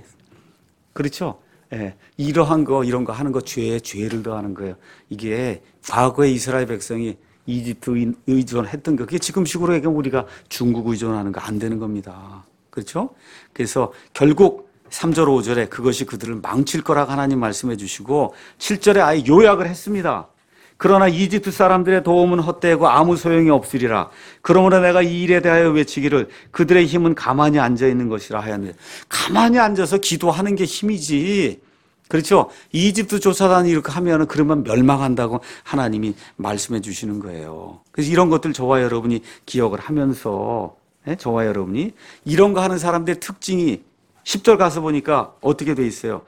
그렇죠? 예, 이러한 거 이런 거 하는 거 죄에 죄를 더하는 거예요. 이게 과거에 이스라엘 백성이 이집트 의존했던 거, 그게 지금식으로 얘기하면 우리가 중국 의존하는 거 안 되는 겁니다. 그렇죠? 그래서 결국 삼 절 오 절에 그것이 그들을 망칠 거라고 하나님 말씀해 주시고 칠 절에 아예 요약을 했습니다. 그러나 이집트 사람들의 도움은 헛되고 아무 소용이 없으리라. 그러므로 내가 이 일에 대하여 외치기를 그들의 힘은 가만히 앉아 있는 것이라 하였는데, 가만히 앉아서 기도하는 게 힘이지. 그렇죠? 이집트 조사단이 이렇게 하면은 그러면 멸망한다고 하나님이 말씀해 주시는 거예요. 그래서 이런 것들 저와 여러분이 기억을 하면서, 네? 저와 여러분이 이런 거 하는 사람들의 특징이 십 절 가서 보니까 어떻게 돼 있어요?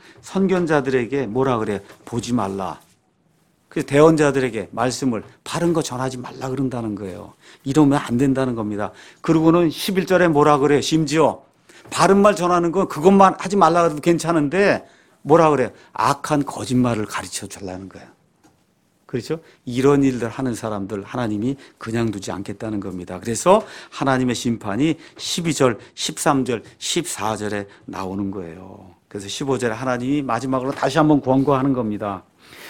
선견자들에게 뭐라 그래요? 보지 말라. 그래서 대언자들에게 말씀을 바른 거 전하지 말라 그런다는 거예요. 이러면 안 된다는 겁니다. 그리고는 십일 절에 뭐라 그래요? 심지어 바른 말 전하는 건 그것만 하지 말라 그래도 괜찮은데 뭐라 그래요? 악한 거짓말을 가르쳐 달라는 거예요. 그렇죠? 이런 일들 하는 사람들 하나님이 그냥 두지 않겠다는 겁니다. 그래서 하나님의 심판이 십이 절, 십삼 절, 십사 절에 나오는 거예요. 그래서 십오 절에 하나님이 마지막으로 다시 한번 권고하는 겁니다.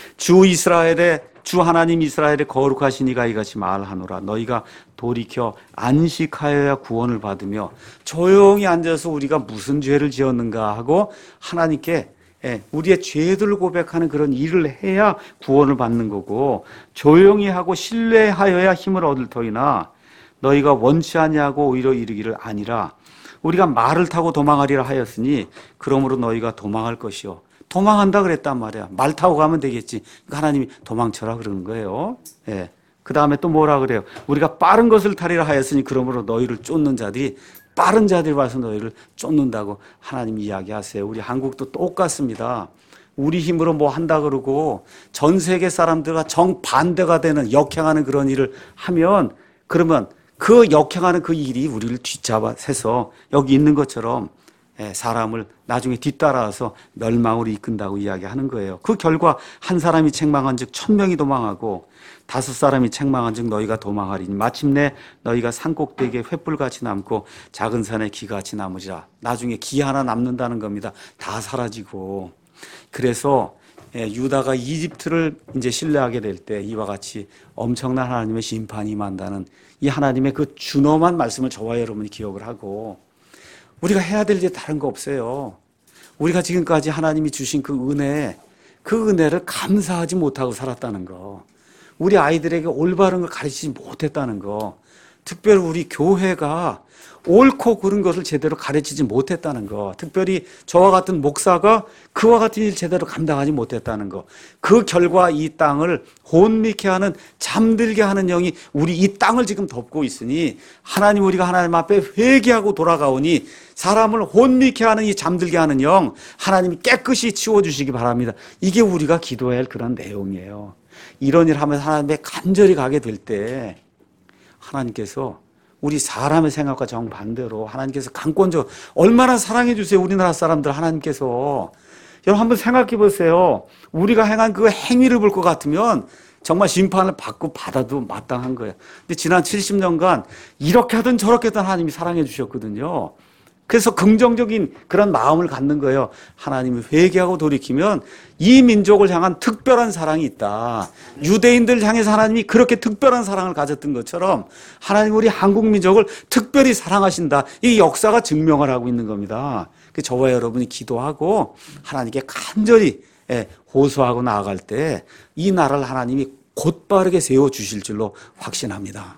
주 이스라엘의 주 하나님 이스라엘의 거룩하신 이가 이같이 말하노라. 너희가 돌이켜 안식하여야 구원을 받으며. 조용히 앉아서 우리가 무슨 죄를 지었는가 하고 하나님께 우리의 죄들을 고백하는 그런 일을 해야 구원을 받는 거고, 조용히 하고 신뢰하여야 힘을 얻을 터이나 너희가 원치 아니하고 오히려 이르기를 아니라 우리가 말을 타고 도망하리라 하였으니 그러므로 너희가 도망할 것이요. 도망한다 그랬단 말이야. 말 타고 가면 되겠지. 그러니까 하나님이 도망쳐라 그러는 거예요. 예. 그 다음에 또 뭐라 그래요? 우리가 빠른 것을 타리라 하였으니 그러므로 너희를 쫓는 자들이 빠른 자들이 와서 너희를 쫓는다고 하나님 이야기하세요. 우리 한국도 똑같습니다. 우리 힘으로 뭐 한다 그러고 전 세계 사람들과 정반대가 되는 역행하는 그런 일을 하면, 그러면 그 역행하는 그 일이 우리를 뒤잡아 세서 여기 있는 것처럼 사람을 나중에 뒤따라서 멸망으로 이끈다고 이야기하는 거예요. 그 결과 한 사람이 책망한 즉 천 명이 도망하고 다섯 사람이 책망한 즉 너희가 도망하리니 마침내 너희가 산꼭대기에 횃불같이 남고 작은 산에 기같이 남으리라. 나중에 기 하나 남는다는 겁니다. 다 사라지고. 그래서 유다가 이집트를 이제 신뢰하게 될 때 이와 같이 엄청난 하나님의 심판이 임한다는 이 하나님의 그 준엄한 말씀을 저와 여러분이 기억을 하고, 우리가 해야 될 일 다른 거 없어요. 우리가 지금까지 하나님이 주신 그 은혜, 그 은혜를 감사하지 못하고 살았다는 거. 우리 아이들에게 올바른 걸 가르치지 못했다는 거. 특별히 우리 교회가 옳고 그른 것을 제대로 가르치지 못했다는 거. 특별히 저와 같은 목사가 그와 같은 일 제대로 감당하지 못했다는 거. 그 결과 이 땅을 혼미케 하는, 잠들게 하는 영이 우리 이 땅을 지금 덮고 있으니 하나님, 우리가 하나님 앞에 회개하고 돌아가오니 사람을 혼미케 하는 이 잠들게 하는 영 하나님이 깨끗이 치워주시기 바랍니다. 이게 우리가 기도해야 할 그런 내용이에요. 이런 일 하면서 하나님의 간절히 가게 될 때 하나님께서 우리 사람의 생각과 정반대로 하나님께서 강권적 얼마나 사랑해 주세요. 우리나라 사람들 하나님께서. 여러분 한번 생각해 보세요. 우리가 행한 그 행위를 볼 것 같으면 정말 심판을 받고 받아도 마땅한 거예요. 근데 지난 칠십 년간 이렇게 하든 저렇게 하든 하나님이 사랑해 주셨거든요. 그래서 긍정적인 그런 마음을 갖는 거예요. 하나님이 회개하고 돌이키면 이 민족을 향한 특별한 사랑이 있다. 유대인들 향해서 하나님이 그렇게 특별한 사랑을 가졌던 것처럼 하나님 우리 한국 민족을 특별히 사랑하신다. 이 역사가 증명을 하고 있는 겁니다. 저와 여러분이 기도하고 하나님께 간절히 호소하고 나아갈 때 이 나라를 하나님이 곧바르게 세워주실 줄로 확신합니다.